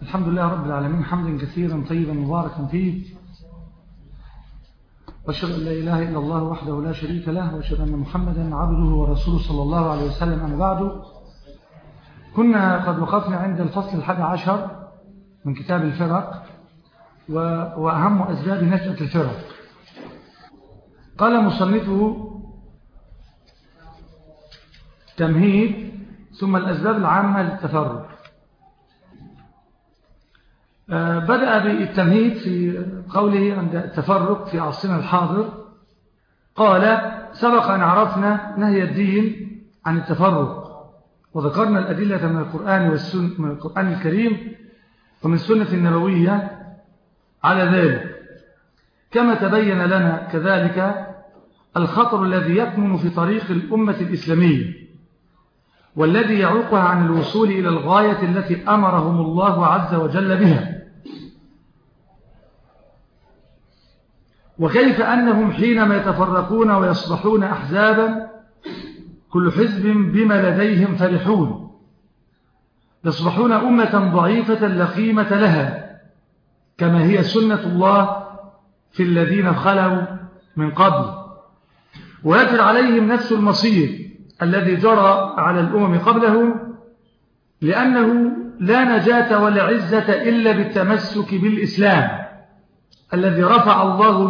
الحمد لله رب العالمين حمدا كثيرا طيبا مباركا فيه، وأشهد أن لا إله إلا الله وحده لا شريك له، وأشهد أن محمدا عبده ورسوله صلى الله عليه وسلم. أما بعد، كنا قد وقفنا عند الفصل 11 من كتاب الفرق وأهم أسباب نشأة الفرق. قال مصنفه: تمهيد ثم الأسباب العامة للتفرق. بدأ بالتمهيد في قوله عند التفرق في عصرنا الحاضر. قال: سبق أن عرفنا نهي الدين عن التفرق، وذكرنا الأدلة من القرآن والسنة، من القرآن الكريم ومن السنة النبوية على ذلك، كما تبين لنا كذلك الخطر الذي يكمن في طريق الأمة الإسلامية، والذي يعوقها عن الوصول إلى الغاية التي أمرهم الله عز وجل بها، وكيف أنهم حينما يتفرقون ويصبحون أحزابا كل حزب بما لديهم فرحون، يصبحون أمة ضعيفة لا قيمة لها، كما هي سنة الله في الذين خلوا من قبل، ويجري عليهم نفس المصير الذي جرى على الأمم قبلهم، لأنه لا نجاة ولا عزة إلا بالتمسك بالإسلام الذي رفع الله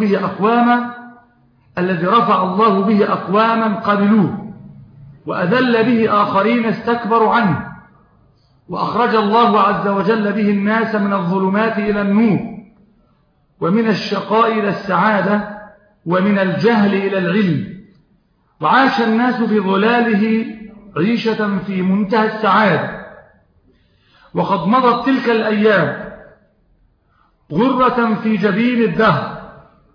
به أقواما قبلوه، وأذل به آخرين استكبروا عنه، وأخرج الله عز وجل به الناس من الظلمات إلى النور، ومن الشقاء إلى السعادة، ومن الجهل إلى العلم، وعاش الناس في ظلاله عيشة في منتهى السعادة. وقد مضت تلك الأيام غرة في جبين الدهر.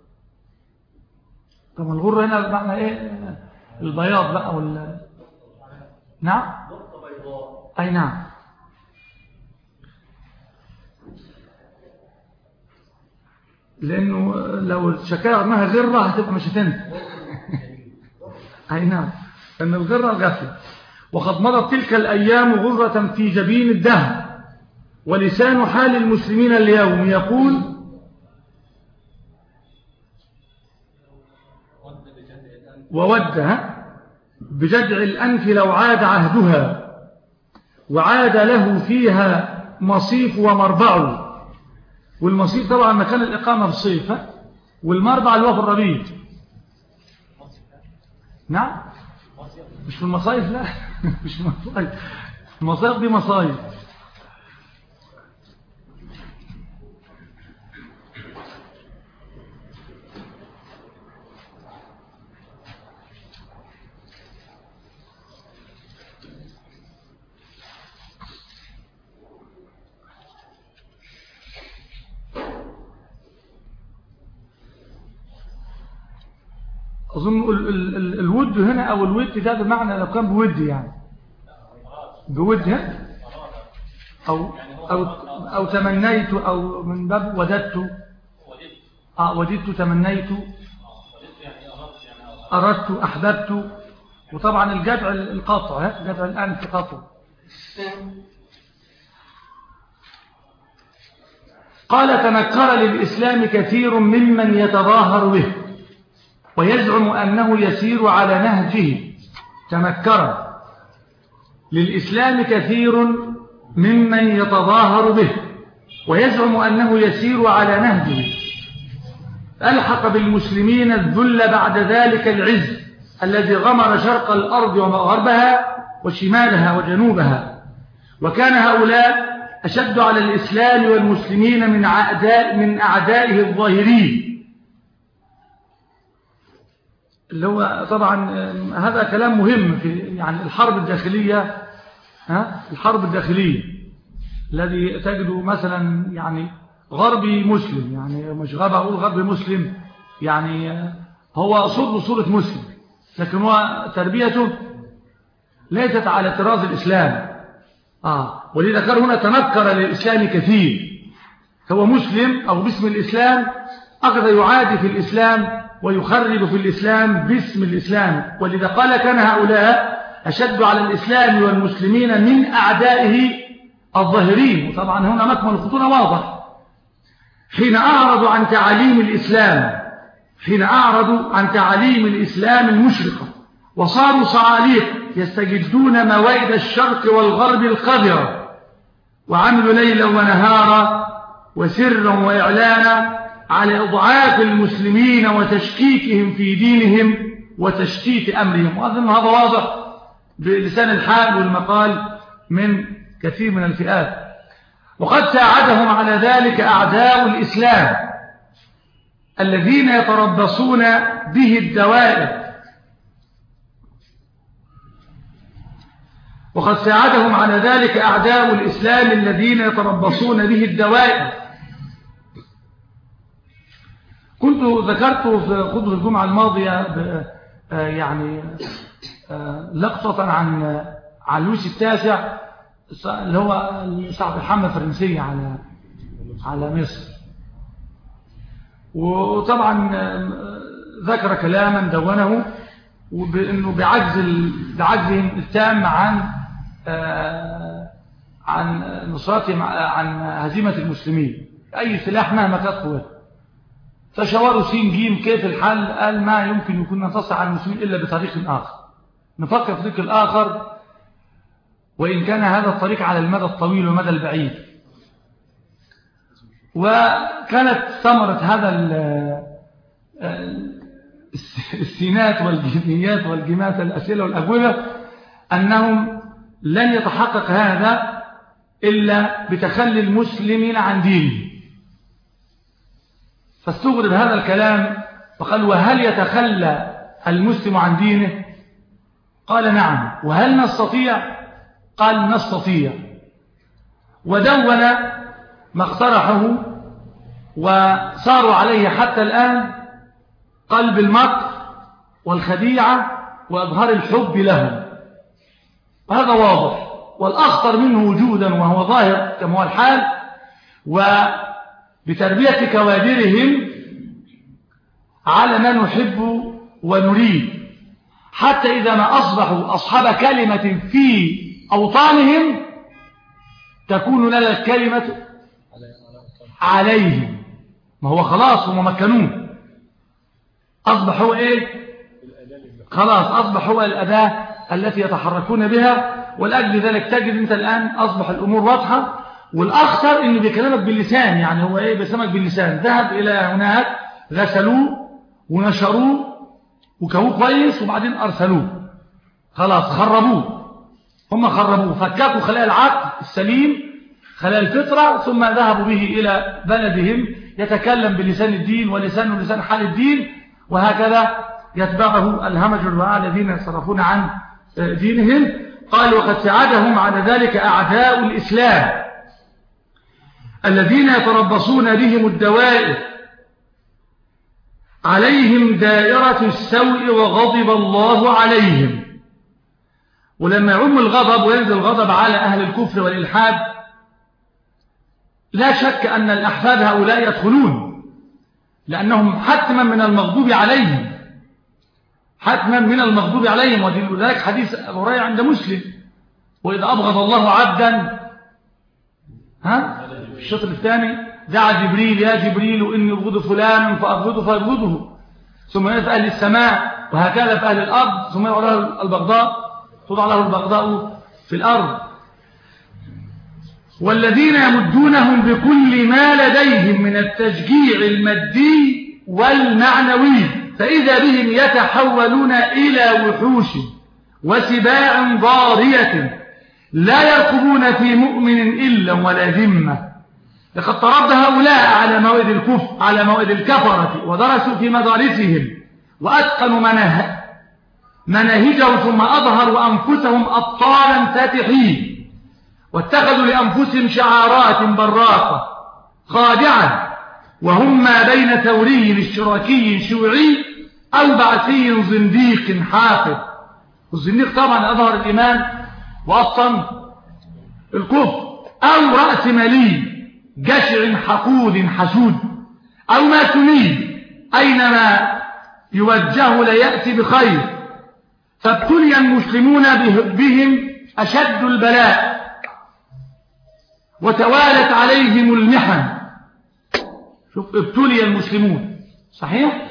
طبعا الغرة هنا بمعنى إيه؟ البياض بقى نعم؟ أي نعم. لأنه لو شكاها انها غرة هتبقى مش هتنفع. أي نعم، لأن الغرة الغفلة. وقد مضت تلك الأيام غرة في جبين الدهر، ولسان حال المسلمين اليوم يقول: وود بجدع الأنف لو عاد عهدها، وعاد له فيها مصيف ومربع. والمصيف طبعا مكان الإقامة في الصيف، والمربع اللي هو في الربيع. نعم، مش في المصايف، لا مش في المصايف، المصايف دي مصايف. أظن الود هنا أو الود ده بمعنى لو كان بود، يعني بود أو تمنيت، أو من باب وددت. وددت، تمنيت، أردت، أحببت. وطبعا الجدع القطع، جدع الأنف قطع. قال: تنكر للإسلام كثير ممن يتظاهر به ويزعم أنه يسير على نهجه. تنكر للإسلام كثير ممن يتظاهر به ويزعم أنه يسير على نهجه، ألحق بالمسلمين الذل بعد ذلك العز الذي غمر شرق الأرض وغربها وشمالها وجنوبها. وكان هؤلاء أشد على الإسلام والمسلمين من أعدائه الظاهرين، اللي هو طبعا هذا كلام مهم في يعني الحرب الداخلية. الحرب الداخلية الذي تجده مثلا يعني غربي مسلم، يعني مش أقول غربي مسلم، يعني هو صورة مسلم، لكن هو تربيته ليست على طراز الإسلام. ولذا كان هنا تنكر للإسلام كثير. هو مسلم أو باسم الإسلام أخذ يعادي في الإسلام ويخرب في الإسلام باسم الإسلام. ولذا قال: كان هؤلاء أشد على الإسلام والمسلمين من أعدائه الظاهرين، وطبعا هنا مكمن الخطورة واضح، حين أعرضوا عن تعاليم الإسلام، حين أعرضوا عن تعاليم الإسلام المشرقة وصاروا صعاليق يستجدون موائد الشرق والغرب القذرة، وعملوا ليلا ونهارا وسرا وإعلانا على إضعاف المسلمين وتشكيكهم في دينهم وتشتيت أمرهم. وأظن هذا واضح بلسان الحال والمقال من كثير من الفئات. وقد ساعدهم على ذلك أعداء الإسلام الذين يتربصون به الدوائر، وقد ساعدهم على ذلك أعداء الإسلام الذين يتربصون به الدوائر. كنت ذكرت في خطبة الجمعة الماضية يعني لقطة عن لويس التاسع اللي هو صاحب الحملة الفرنسية على مصر، وطبعا ذكر كلاما دونه وبأنه بعجزهم التام عن نصرتهم عن هزيمة المسلمين أي سلاح مهما كانت قوته. فشاوروا سين جيم كيف الحل؟ قال ما يمكن يكون ننتصر على المسلمين إلا بطريق آخر، نفكر في الطريق الآخر وإن كان هذا الطريق على المدى الطويل والمدى البعيد. وكانت ثمرة هذا السينات والجنيات والجمات الأسئلة والأجوبة أنهم لن يتحقق هذا إلا بتخلي المسلمين عن دينه. فاستغرب هذا الكلام فقال وهل يتخلى المسلم عن دينه؟ قال نعم. وهل نستطيع؟ قال نستطيع. ودون ما اقترحه وصاروا عليه حتى الآن قلب المكر والخديعة وإظهار الحب لهم، وهذا واضح. والأخطر منه وجودا وهو ظاهر كما هو الحال، وبتربية كوادرهم على ما نحب ونريد، حتى إذا ما أصبحوا أصحاب كلمة في أوطانهم تكون لنا الكلمة عليهم. ما هو خلاص هم مكنون، أصبح هو إيه؟ خلاص أصبح هو الأداة التي يتحركون بها. ولأجل ذلك تجد أنت الآن أصبح الأمور واضحة. والأخطر إنه بيكلمك باللسان، يعني هو إيه؟ بيسمك باللسان. ذهب إلى هناك غسلوه ونشروه وكووه كويس وبعدين أرسلوه، خلاص خربوه. هم خربوه، فككوا خلايا العقل السليم، خلايا الفطرة، ثم ذهبوا به إلى بلدهم يتكلم بلسان الدين ولسانه لسان حال الدين، وهكذا يتبعه الهمج الرعاة الذين يصرفون عن دينهم. قال وقد ساعدهم على ذلك أعداء الإسلام الذين يتربصون بهم الدوائر، عليهم دائرة السوء وغضب الله عليهم. ولما يعم الغضب وينزل الغضب على أهل الكفر والإلحاد لا شك أن الأحفاد هؤلاء يدخلون، لأنهم حتما من المغضوب عليهم، حتما من المغضوب عليهم. وذلك حديث أبو هريرة عند مسلم: وإذا أبغض الله عبدا الشطر الثاني دعا جبريل: يا جبريل إني أبغض فلان فأبغضه فأبغضه، ثم يأتي أهل السماء، وهكذا في أهل الأرض، ثم يوضع له البغضاء، توضع له البغضاء في الأرض. والذين يمدونهم بكل ما لديهم من التشجيع المادي والمعنوي، فإذا بهم يتحولون إلى وحوش وسباع ضارية لا يرقبون في مؤمن إلا ولا ذمة. لقد ترد هؤلاء على موئد الكفرة ودرسوا في مدارسهم وأتقنوا مناهجهم، ثم أظهروا أنفسهم أبطالا فاتحين، واتخذوا لأنفسهم شعارات براقة خادعة، وهم ما بين ثوري اشتراكي شيوعي أو بعثي زنديق حافظ. والزنديق طبعا أظهر الإيمان وأبطن الكفر، أو رأس مالي جشع حقود حسود، أو ماسوني أينما يوجه لا يأتي بخير. فابتلي المسلمون بهم أشد البلاء، وتوالت عليهم المحن. شوف ابتلي المسلمون صحيح.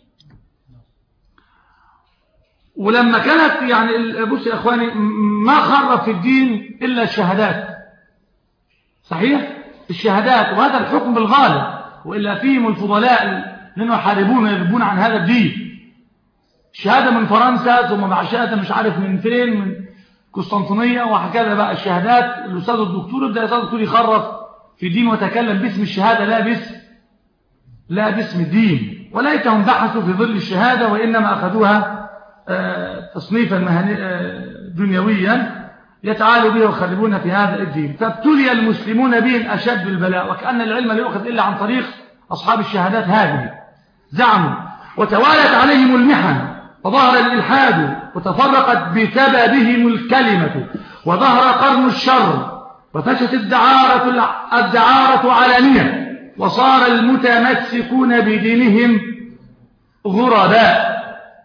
ولما كانت يعني بص يا اخواني ما خرب في الدين الا الشهادات صحيح، الشهادات، وهذا الحكم بالغالب، والا فيهم الفضلاء لانه يحاربون ويغيبون عن هذا الدين. الشهاده من فرنسا، ثم مع شهاده مش عارف من فين، من قسطنطينيه، وهكذا بقى الشهادات. الاستاذ الدكتور يبدا الاستاذ الدكتور يخرف في الدين ويتكلم باسم الشهاده لا باسم الدين. وليتهم بحثوا في ظل الشهاده، وانما اخذوها تصنيفا دنيويا يتعالوا به ويخربون في هذا الدين. فابتلي المسلمون بهم أشد البلاء، وكأن العلم لا يؤخذ إلا عن طريق أصحاب الشهادات هذه. زعموا وتوالت عليهم المحن، وظهر الإلحاد، وتفرقت بسببهم الكلمة، وظهر قرن الشر، وفشت الدعارة علانية، وصار المتمسكون بدينهم غرباء.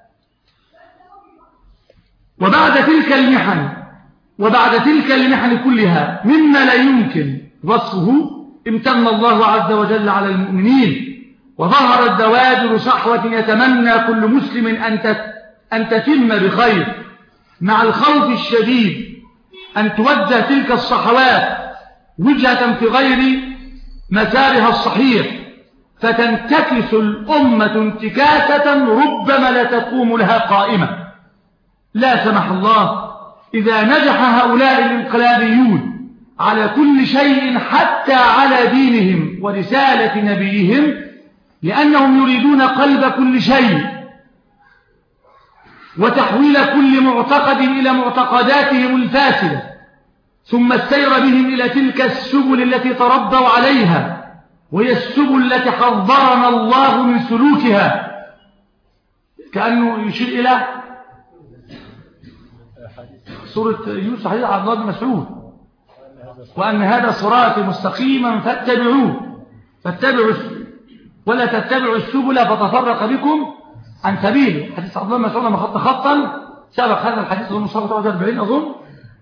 وبعد تلك المحن كلها مما لا يمكن وصفه امتن الله عز وجل على المؤمنين، وظهرت دوادر صحوة يتمنى كل مسلم أن تتم بخير، مع الخوف الشديد أن توجه تلك الصحوات وجهة في غير مسارها الصحيح، فتنتكس الأمة انتكاسة ربما لا تقوم لها قائمة. لا سمح الله إذا نجح هؤلاء الانقلابيون على كل شيء حتى على دينهم ورسالة نبيهم، لأنهم يريدون قلب كل شيء وتحويل كل معتقد إلى معتقداتهم الفاسدة، ثم السير بهم إلى تلك السبل التي تربوا عليها، وهي السبل التي حذرنا الله من سلوكها. كأنه يشير إلى سورة يوسف حديث عبد الله بن مسعود، وأن هذا صراطي مستقيما فاتبعوه ولا تتبعوا السبل فتفرق بكم عن سبيله. حديث عبد الله بن مسعود لما خط خطا سبق هذا الحديث ضمن صفحة 43 أظن،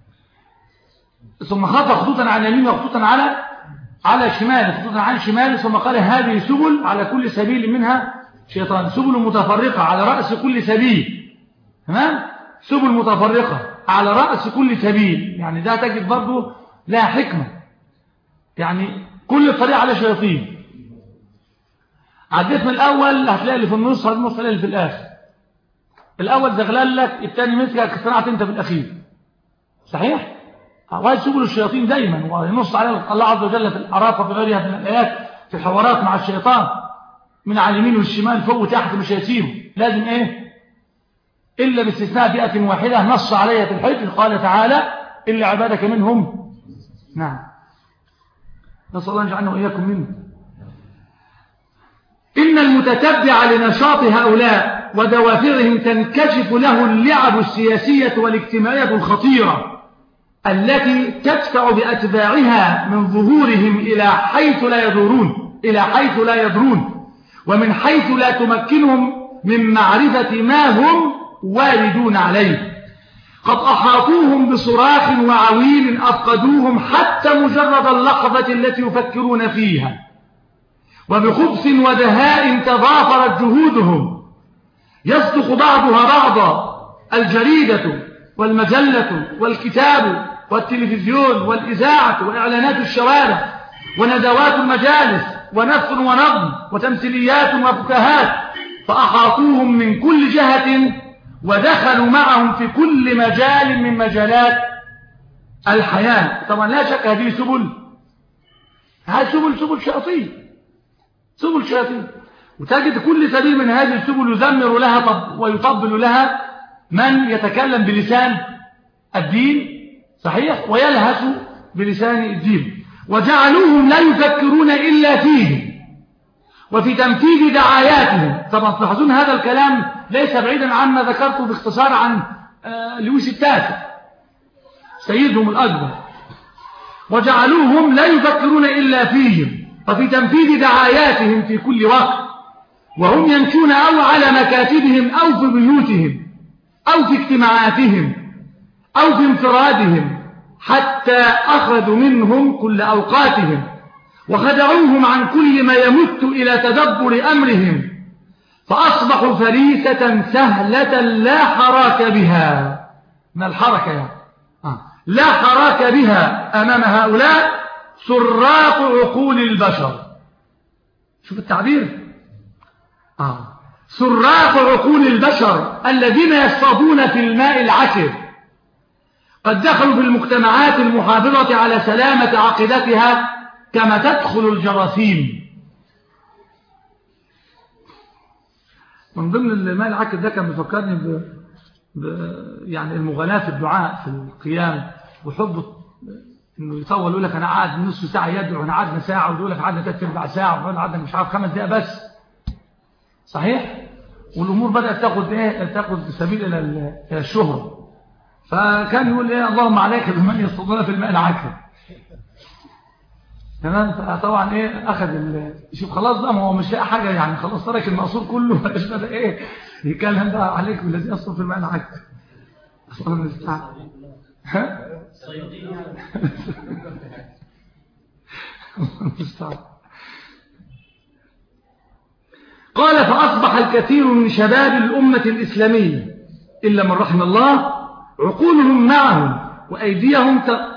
ثم خط خطوطا عن يمين وخطوطا على شمال، خطوطا عن شمال، ثم قال هذه سبل على كل سبيل منها شيطان، سبل متفرقة على رأس كل سبيل، تمام، سبل متفرقة على رأس كل سبيل. يعني ده تجد برضه لا حكمة، يعني كل الطريق على شياطين. عديت من الأول هتلاقي اللي في النص، هتلاقي اللي في الآخر. الأول زغلل لك، الثاني مسكك، صنعت أنت في الأخير. صحيح؟ وهي سبل الشياطين دايما، وينص على الله عز وجل في الأعراف وفي غيرها من الآيات في الحوارات مع الشيطان من على اليمين والشمال فوق وتحت، مش هيسيبه، لازم إيه؟ إلا باستثناء فئة واحدة نص عليها في الحج، قال تعالى إلا عبادك منهم. نعم، نسأل الله أن يجعلنا وإياكم منه. إن المتتبع لنشاط هؤلاء ودوافعهم تنكشف له اللعب السياسية والاجتماعية الخطيرة التي تدفع بأتباعها من ظهورهم إلى حيث لا يدرون ومن حيث لا تمكنهم من معرفة ما هم واردون عليه. قد أحاطوهم بصراخ وعويل أفقدوهم حتى مجرد اللحظة التي يفكرون فيها، وبخبث ودهاء تضافرت جهودهم، يصدق بعضها بعضا، الجريدة والمجلة والكتاب والتلفزيون والإذاعة وإعلانات الشوارع وندوات المجالس ونثر ونظم وتمثيليات وفكاهات، فأحاطوهم من كل جهة ودخلوا معهم في كل مجال من مجالات الحياة. طبعا لا شك هذه سبل شياطين، وتجد كل سبيل من هذه السبل يزمر لها ويطبل لها من يتكلم بلسان الدين صحيح ويلهث بلسان الدين، وجعلوهم لا يفكرون إلا فيه وفي تنفيذ دعاياتهم. طبعا تلاحظون هذا الكلام ليس بعيدا عما ذكرته باختصار عن لويس التاسع سيدهم الأكبر. وجعلوهم لا يفكرون إلا فيهم وفي تنفيذ دعاياتهم في كل وقت، وهم يمشون أو على مكاتبهم أو في بيوتهم أو في اجتماعاتهم أو في انفرادهم، حتى أخذوا منهم كل أوقاتهم وخدعوهم عن كل ما يمت إلى تدبر أمرهم، فأصبحوا فريسة سهلة لا حراك بها، من الحركة يعني. لا حراك بها أمام هؤلاء سراق عقول البشر. شوف التعبير، سراق عقول البشر الذين يصطادون في الماء العكر، قد دخلوا في المجتمعات المحافظة على سلامة عقيدتها كما تدخل الجراثيم. من ضمن الماء العكر ده كان بيفكرني يعني المغالاة في الدعاء في القيام، وحب انه يطول، يقول لك انا قاعد نصف ساعه يدعو، وانا قعدنا ساعه، ويقول لك قعدنا 3/4 ساعه، وانا قعدنا مش عارف 5 دقائق بس. صحيح؟ والامور بدات تاخذ سبيل الى الشهره. فكان يقول اللهم عليك بمن يصطادون في الماء العكر. تمام. فطبعا اخذ شوف خلاص بقى، ما هو مش لاقي حاجه يعني، خلاص ترك المقصود كله، مش بدا يتكلم بقى عليك بالذي يصطاد في الماء العكر. الله المستعان. قال فأصبح الكثير من شباب الأمة الإسلامية إلا من رحم الله عقولهم معهم وأيديهم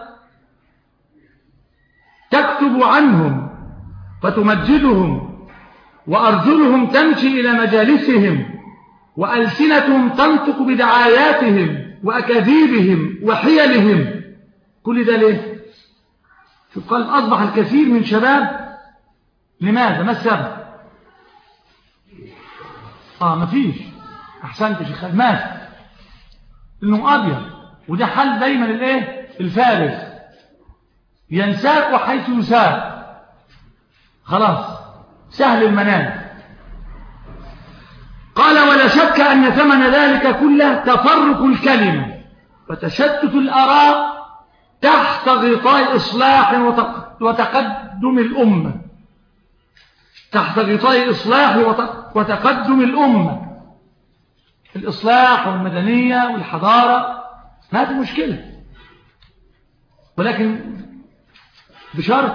تكتب عنهم فتمجدهم، وأرجلهم تمشي إلى مجالسهم، وألسنتهم تنطق بدعاياتهم وأكاذيبهم وحيلهم. كل ده ليه؟ شوف قال أصبح الكثير من شباب. لماذا؟ ما السبب؟ مفيش. أحسنت يا شيخ ماشي، إنه أبيض، وده حل دايما الفارغ، ينساق حيث يساق، خلاص سهل المنال. قال ولا شك أن ثمن ذلك كله تفرق الكلمة وتشتت الآراء تحت غطاء إصلاح وتقدم الأمة، تحت غطاء إصلاح وتقدم الأمة. الإصلاح والمدنية والحضارة ما في مشكلة، ولكن بشرط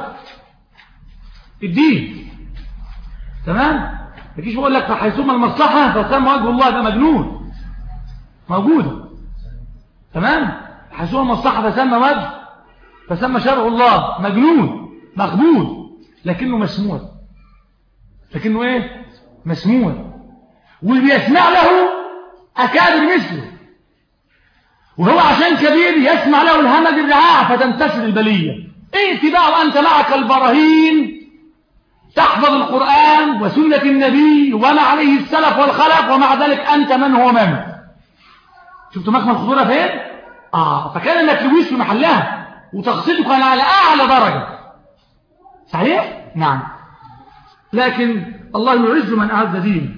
الدين. تمام؟ مفيش بقول لك فحيثما المصلحة فثم وجه الله، ده مجنون موجودة. تمام؟ حيثما المصلحة فثم شرع الله، مجنون مقبول، لكنه مسموع. لكنه مسموع، واللي بيسمع له أكابر مثله، وهو عشان كبير يسمع له الهمج الرعاع فتنتشر البلية. بقى وأنت معك البراهين، تحفظ القرآن وسنة النبي وما عليه السلف والخلف، ومع ذلك أنت من هو من. شفتوا مخمل الخطورة فين؟ فكان انك تلويش في محلها، وتقصدك على أعلى درجة. صحيح؟ نعم. لكن الله يعز من أعز دينه.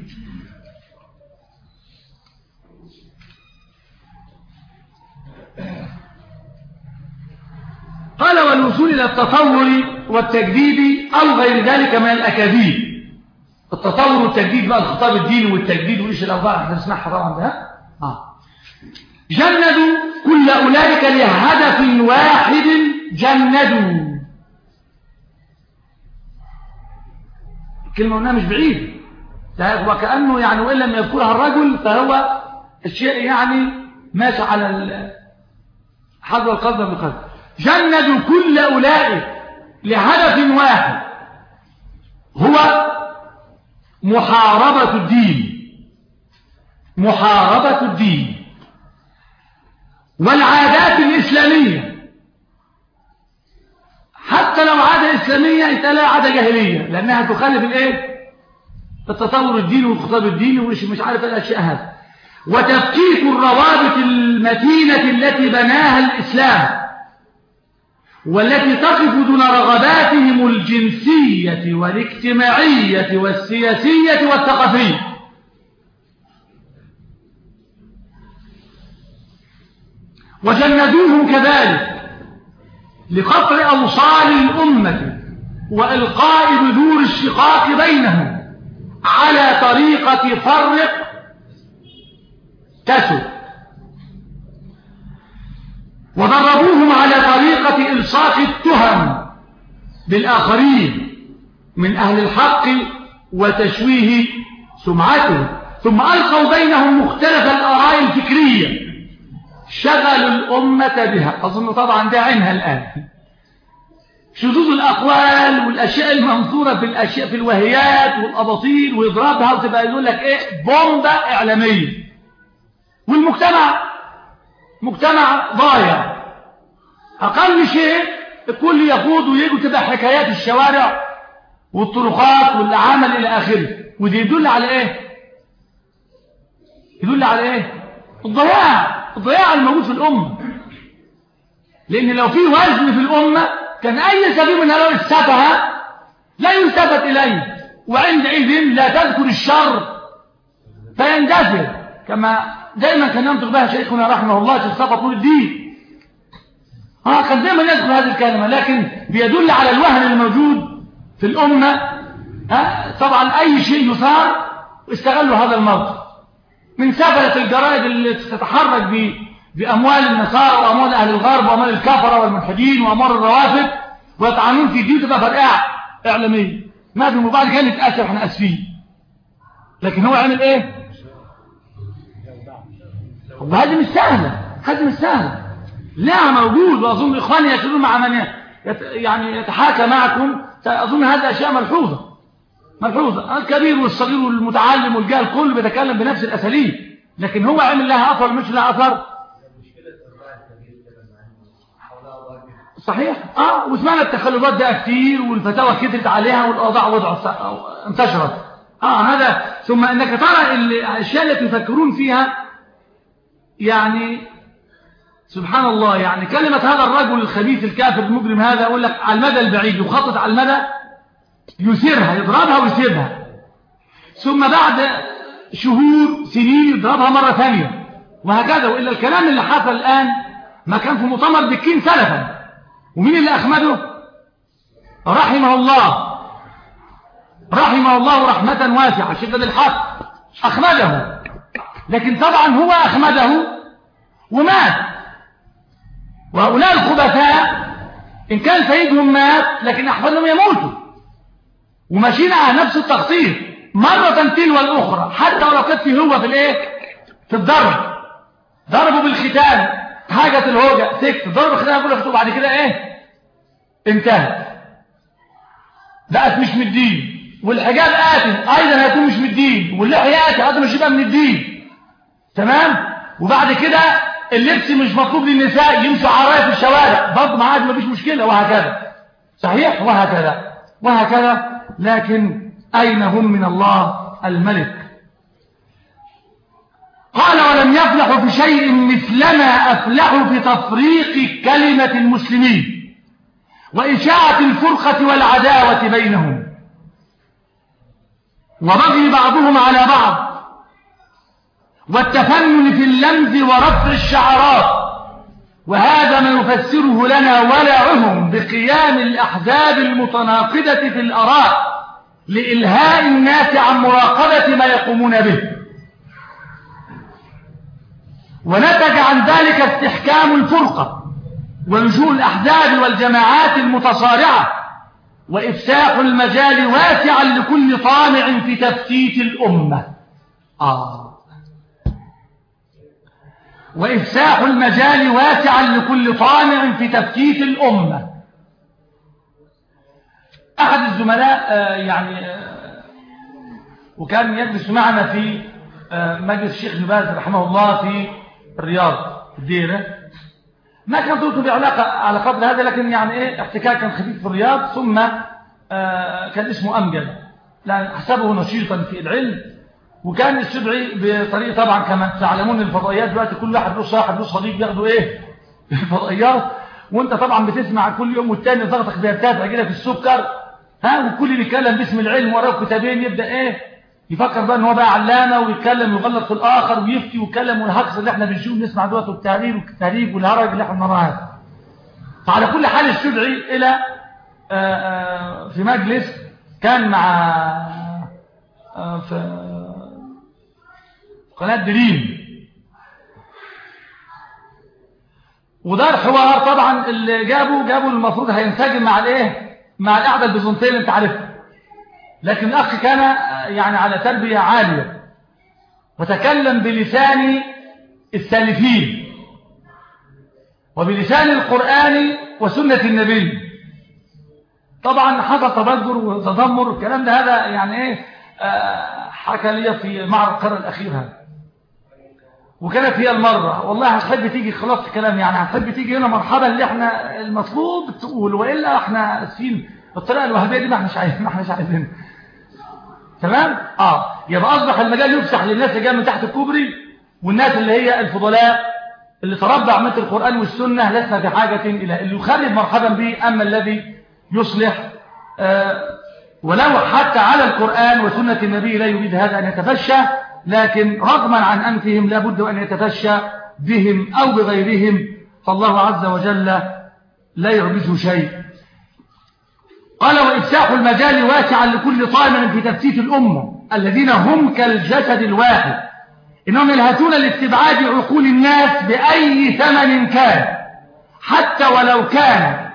قال والوصول إلى التطور والتجديد أو غير ذلك من الأكاذيب. التطور والتجديد بقى، الخطاب الديني والتجديد وإيش الأوضاع احنا نسمعها طبعا ده. جندوا كل أولئك لهدف واحد، جندوا. الكلمة هنا مش بعيد، وكأنه يعني وإن لم يذكرها الرجل فهو الشيء يعني ماشي على حذو القدر بالقدر. جندوا كل أولئك لهدف واحد، هو محاربة الدين، محاربة الدين والعادات الإسلامية. حتى لو عادة إسلامية يتلاقى عادة جاهلية، لأنها تخالف التطور الديني والخطاب الديني ومش عارف الأشياء هذا. وتفكيك الروابط المتينة التي بناها الإسلام، والتي تقف دون رغباتهم الجنسية والاجتماعية والسياسية والثقافية. وجندوهم كذلك لقطع أوصال الأمة وإلقاء بذور الشقاق بينهم على طريقة فرق تسد. ودربوهم على طريقة إلصاق التهم بالآخرين من أهل الحق وتشويه سمعته، ثم ألقوا بينهم مختلف الآراء الفكرية شغلوا الأمة بها. أظن طبعا ده عينها الآن، شذوذ الأقوال والأشياء المنظورة في الأشياء في الوهيات والأباطيل وإضرابها، وتبقى يقول لك إيه بومبة إعلامية، والمجتمع مجتمع ضايع. أقل شيء الكل يخوض ويجوا تبقى حكايات الشوارع والطرقات والعمل إلى آخره، ودي يدل على إيه؟ يدل على إيه؟ الضياع الموجود في الأمة. لأن لو في وزن في الأمة كان أي سبيل من هؤلاء السفهاء لا يلتفت إليه، وعندئذ لا تذكر الشر فيندثر، كما دائما كان ينطق بها شيخنا رحمه الله شيخ صفا طول الدين. كان دائما يذكر هذه الكلمة، لكن بيدل على الوهن الموجود في الأمة. طبعا أي شيء يثار استغلوا هذا الموقف، من سفلة الجرائد اللي تتحرك بأموال النصارى وأموال أهل الغرب وأموال الكفرة والملحدين وأموال الروافد، ويطعنون في دين تبقى فرقعة إعلامية. ما في بعد كان يتأسف، احنا أسفين، لكن هو عمل إيه؟ وهذه مش سهلة، هذه مش سهلة، لا موجود. وأظن إخواني يشيرون مع من يعني يتحاكى معكم، أظن هذه أشياء ملحوظة. الكبير والصغير والمتعلم والجاهل كله بيتكلم بنفس الأساليب، لكن هو عمل لها أثر مش لها أثر. صحيح. وسمعنا التخلفات ده كتير، والفتاوى كترت عليها، والأوضاع انتشرت. هذا ثم أنك ترى الأشياء التي يفكرون فيها، يعني سبحان الله، يعني كلمة هذا الرجل الخبيث الكافر المجرم هذا يقول لك على المدى البعيد يخطط على المدى يثيرها، يضربها ويسيبها، ثم بعد شهور سنين يضربها مرة ثانية، وهكذا. وإلا الكلام اللي حصل الآن ما كان في مؤتمر بكين سلفا، ومين اللي أخمده؟ رحمه الله رحمة واسعة شدد الحق، أخمده. لكن طبعا هو أخمده ومات، وهؤلاء الخبثاء إن كان سيدهم مات لكن أحفادهم يموتوا، وماشيين على نفس التخطيط مرة تلو الأخرى، حتى ولو كانت فيه هو في الإيه؟ في الضرب. ضربوا بالختان، حاجة الهوجة سكت، ضرب الختان كله فتوه، بعد كده إيه؟ انتهت، بقت مش من الدين. والحجاب آتي أيضا هيكون مش من الدين، واللحية آتي أيضا مش يبقى من الدين. تمام؟ وبعد كده اللبس مش مطلوب للنساء يمشوا عرايا في الشوارع، برضه معاه ما فيش مشكلة، وهكذا. صحيح؟ وهكذا. لكن أين هم من الله الملك؟ قال ولم يفلحوا في شيء مثلما أفلحوا في تفريق كلمة المسلمين وإشاعة الفرقة والعداوة بينهم وبغي بعضهم على بعض والتفنن في اللمز ورفع الشعارات. وهذا ما يفسره لنا ولعهم بقيام الأحزاب المتناقضة في الآراء لإلهاء الناس عن مراقبة ما يقومون به، ونتج عن ذلك استحكام الفرقة ونشوء الأحزاب والجماعات المتصارعة وإفساح المجال واسعا لكل طامع في تفتيت الأمة. وإفساح المجال واسعا لكل طامع في تفتيت الأمة. أحد الزملاء وكان يجلس معنا في مجلس الشيخ ابن باز رحمه الله في الرياض في الديرة، ما كان طولته بعلاقة على قدر هذا، لكن احتكاك كان خفيف في الرياض. ثم كان اسمه أمجد، لأن حسبه نشيطا في العلم، وكان السبعي بطريقة طبعا كما تعلمون الفضائيات دلوقتي كل واحد له صاحب له صديق بياخدوا الفضائيات، وانت طبعا بتسمع كل يوم والتاني ضغطك بيرتفع كده في السكر، وكل اللي بيتكلم باسم العلم وراه كتابين يبدا يفكر بقى ان هو بقى علامه ويتكلم ويغلط في الاخر ويفتي ويتكلم، والهجص اللي احنا بنشوفه نسمع دلوقتي والتهريج والهرج اللي احنا بنراه. فعلى كل حال السبعي الى في مجلس كان مع في قناة دريم، ودار حوار طبعا اللي جابوا المفروض هينسجم مع الايه، مع القعده البيزنطيه اللي انت عارفها. لكن الاخ كان يعني على تربيه عاليه، وتكلم بلسان السالفين وبلسان القرآن وسنة النبي. طبعا حصل تبذر وتذمر الكلام ده، هذا يعني ايه، حكى لي في معرض القرن الاخير هذا، وكانت هي المرة. والله هتحب تيجي، خلاص الكلام يعني هتحب تيجي هنا مرحبا، اللي احنا المطلوب تقول، وإلا احنا اسفين الطريقة الوهابية دي ما احناش عايزين. تمام؟ يبقى اصبح المجال يفتح للناس اللي جايه من تحت الكوبري، والناس اللي هي الفضلاء اللي تربى عملت القرآن والسنة لسنا في حاجة إلى اللي يخرب مرحبا به. أما الذي يصلح ولو حتى على القرآن وسنة النبي لا يريد هذا أن يتفشى، لكن رغما عن أنفهم لابد أن يتفشى بهم أو بغيرهم، فالله عز وجل لا يعبث شيء. قال: وإفساح المجال واسعا لكل طامع في تفتيت الأمة الذين هم كالجسد الواحد، إنهم يلهثون لاستبعاد عقول الناس بأي ثمن كان، حتى ولو كان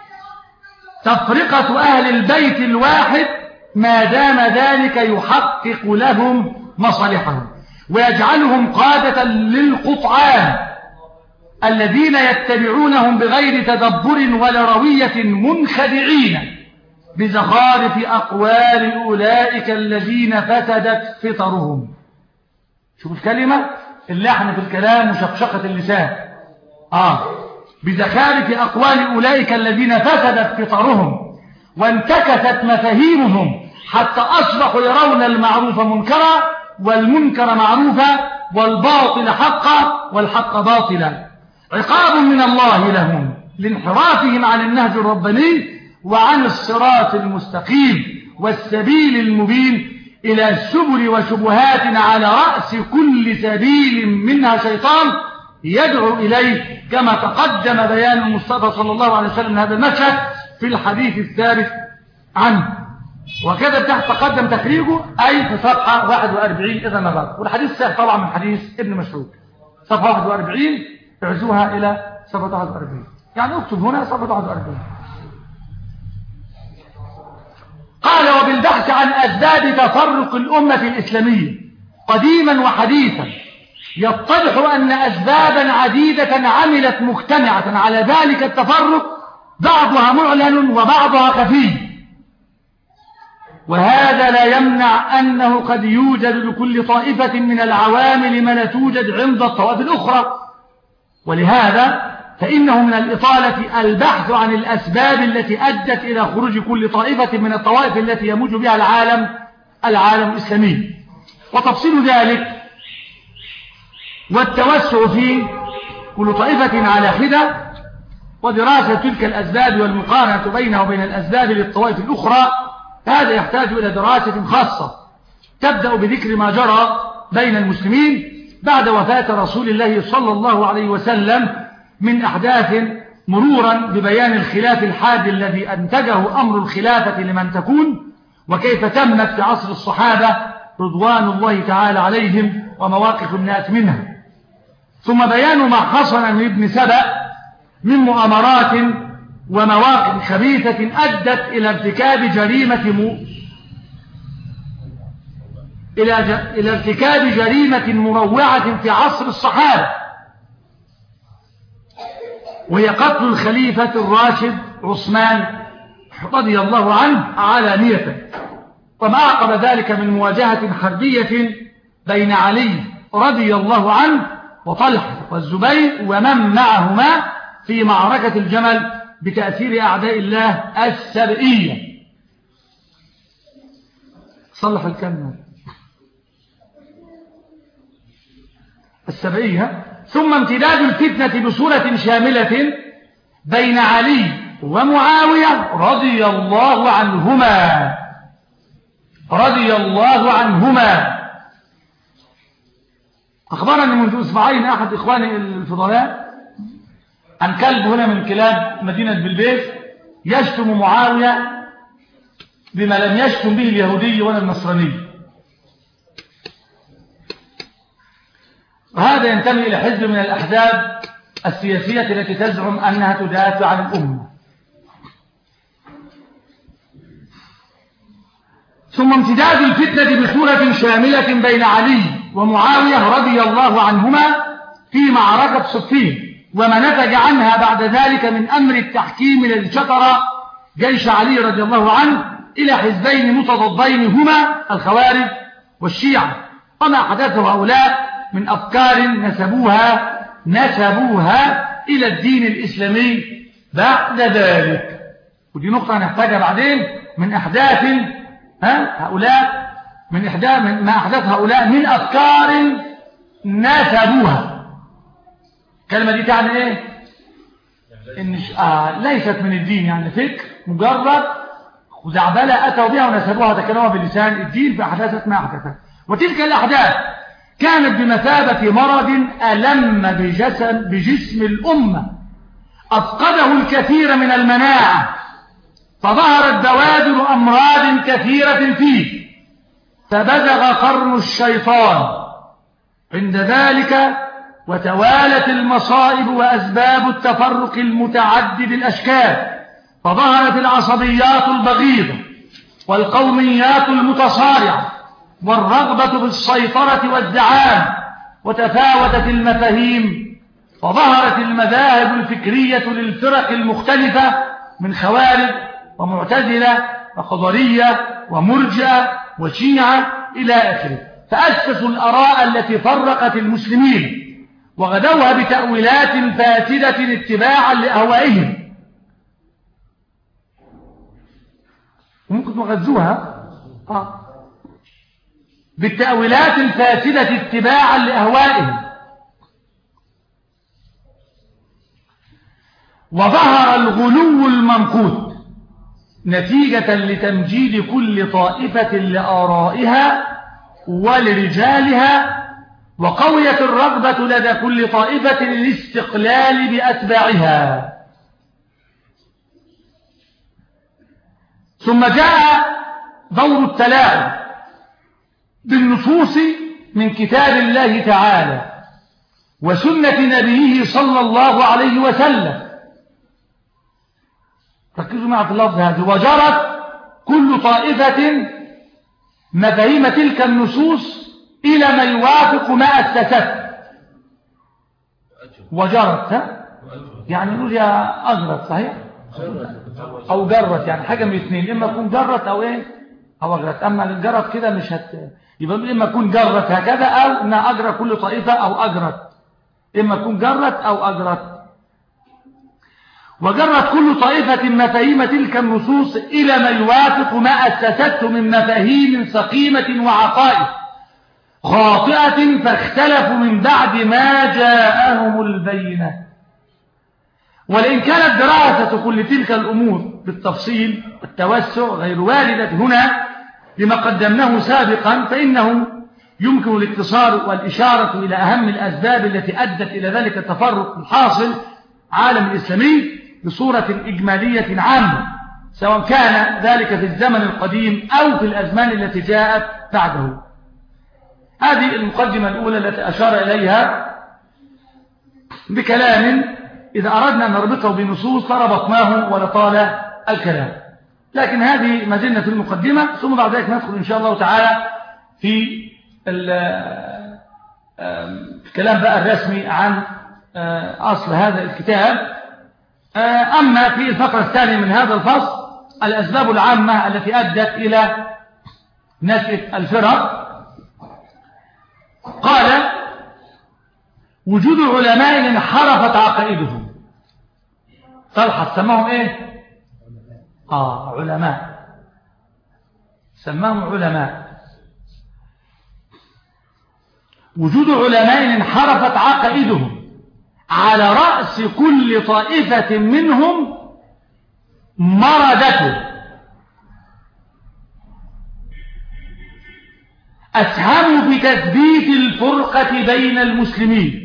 تفرقة أهل البيت الواحد، ما دام ذلك يحقق لهم مصالحهم ويجعلهم قادة للقطعان الذين يتبعونهم بغير تدبر ولا روية، منخدعين بزخارف أقوال أولئك الذين فسدت فطرهم. شوف الكلمة، اللحن في الكلام وشقشقة اللسان. بزخارف أقوال أولئك الذين فسدت فطرهم وانتكست مفاهيمهم، حتى أصبحوا يرون المعروف منكرا والمنكر معروفا والباطل حقا والحق باطلا. عقاب من الله لهم لانحرافهم عن النهج الرباني وعن الصراط المستقيم والسبيل المبين، إلى السبل وشبهات على رأس كل سبيل منها شيطان يدعو إليه، كما تقدم بيان المصطفى صلى الله عليه وسلم هذا المشهد في الحديث الثابت عنه، وكذا تحت تقدم تخريجه أي في صفحة 41 إذا ما بعد. والحديث سهل طبعا من حديث ابن مسعود، صفحة 41 اعزوها إلى صفحة 41، يعني اكتب هنا صفحة 41. قال: وبالبحث عن أسباب تفرق الأمة الإسلامية قديما وحديثا، يتضح أن أسبابا عديدة عملت مجتمعة على ذلك التفرق، بعضها معلن وبعضها خفي، وهذا لا يمنع أنه قد يوجد لكل طائفة من العوامل ما لا توجد عند الطوائف الأخرى. ولهذا فإنه من الإطالة البحث عن الأسباب التي أدت إلى خروج كل طائفة من الطوائف التي يموج بها العالم الإسلامي، وتفصيل ذلك والتوسع فيه كل طائفة على حدة، ودراسة تلك الأسباب والمقارنة بينها وبين الأسباب للطوائف الأخرى. هذا يحتاج إلى دراسة خاصة تبدأ بذكر ما جرى بين المسلمين بعد وفاة رسول الله صلى الله عليه وسلم من أحداث، مرورا ببيان الخلاف الحاد الذي أنتجه أمر الخلافة لمن تكون، وكيف تمت في عصر الصحابة رضوان الله تعالى عليهم ومواقف الناس منها، ثم بيان ما حصل من ابن سبأ من مؤامرات ومواقف خبيثة أدت إلى ارتكاب جريمة مروعة في عصر الصحابة، وهي قتل الخليفة الراشد عثمان رضي الله عنه علانية، وما أعقب ذلك من مواجهة حربية بين علي رضي الله عنه وطلحة والزبير ومن معهما في معركة الجمل بتأثير أعداء الله السبئية. صلح الكلمة السبئية. ثم امتداد الفتنة بصورة شاملة بين علي ومعاوية رضي الله عنهما. أخبرني منذ أسبوعين أحد إخواني الفضلاء عن كلب هنا من كلاب مدينة بلبيس يشتم معاوية بما لم يشتم به اليهودي ولا النصراني، وهذا ينتمي إلى حزب من الأحزاب السياسية التي تزعم أنها تدافع عن الأمة. ثم امتداد الفتنة بصورة شاملة بين علي ومعاوية رضي الله عنهما في معركة صفين، وما نتج عنها بعد ذلك من أمر التحكيم الذي شطر جيش علي رضي الله عنه إلى حزبين متضادين هما الخوارج والشيعة، وما حدثه هؤلاء من أفكار نسبوها إلى الدين الإسلامي بعد ذلك. ودي نقطة هنحتاجها بعدين من أحداث هؤلاء ما أحدث هؤلاء من أفكار نسبوها. الكلمة دي تعني إيه؟ إن ليست من الدين، يعني فكر مجرد خزعبلة أتوا بها ونسبوها وتكلموا بلسان الدين فأحدثت ما أحدثت. وتلك الأحداث كانت بمثابة مرض ألم بجسم الأمة أفقده الكثير من المناعة، فظهرت بوادر أمراض كثيرة فيه، فبزغ قرن الشيطان عند ذلك، وتوالت المصائب وأسباب التفرق المتعدد الأشكال، فظهرت العصبيات البغيضة والقوميات المتصارعة والرغبة بالسيطرة والزعام، وتفاوتت المفاهيم، فظهرت المذاهب الفكرية للفرق المختلفة من خوارج ومعتزلة وقدرية ومرجئة وشيعة إلى آخره، فأسسوا الآراء التي فرقت المسلمين وغدوها بتأويلات فاسدة اتباعا لأهوائهم. ممكن تغذوها بالتأويلات الفاسدة اتباعا لأهوائهم، وظهر الغلو المنقوط نتيجة لتمجيد كل طائفة لآرائها ولرجالها، وقويت الرغبة لدى كل طائفة للاستقلال بأتباعها. ثم جاء دور التلاعب بالنصوص من كتاب الله تعالى وسنة نبيه صلى الله عليه وسلم. ركزوا معي في اللفظ هذا. وجرت كل طائفة مفاهيم تلك النصوص إلى ما يوافق ما أسست. وجرت يعني نقول يا أجرت، صحيح؟ أو جرت، يعني حاجة من اثنين، إما تكون جرت أو إيه أو أجرت. أما الجرت كده مش يبقى إما تكون جرت هكذا أو إنها أجرى كل طائفة أو أجرت، إما تكون جرت أو أجرت. وجرت كل طائفة مفاهيم تلك النصوص إلى ما يوافق ما أسسته من مفاهيم سقيمة وعقائد خاطئة، فاختلفوا من بعد ما جاءهم البينة. ولئن كانت دراسة كل تلك الأمور بالتفصيل والتوسع غير واردة هنا لما قدمناه سابقا، فإنه يمكن الاقتصار والإشارة إلى أهم الأسباب التي أدت إلى ذلك التفرق الحاصل عالم الإسلامي بصورة إجمالية عامة، سواء كان ذلك في الزمن القديم أو في الأزمان التي جاءت بعده. هذه المقدمة الأولى التي أشار إليها بكلام إذا أردنا أن نربطه بنصوص لربطناه ولطال الكلام، لكن هذه ما زلنا في المقدمة. ثم بعد ذلك ندخل إن شاء الله تعالى في الكلام بقى الرسمي عن أصل هذا الكتاب. أما في الفقرة الثانية من هذا الفصل الأسباب العامة التي أدت إلى نشأة الفرق، قال وجود علماء انحرفت عقائدهم. طلحة سماهم ايه؟ علماء، سماهم علماء. وجود علماء انحرفت عقائدهم على رأس كل طائفة منهم مردته، أسهموا بتثبيت الفرقة بين المسلمين.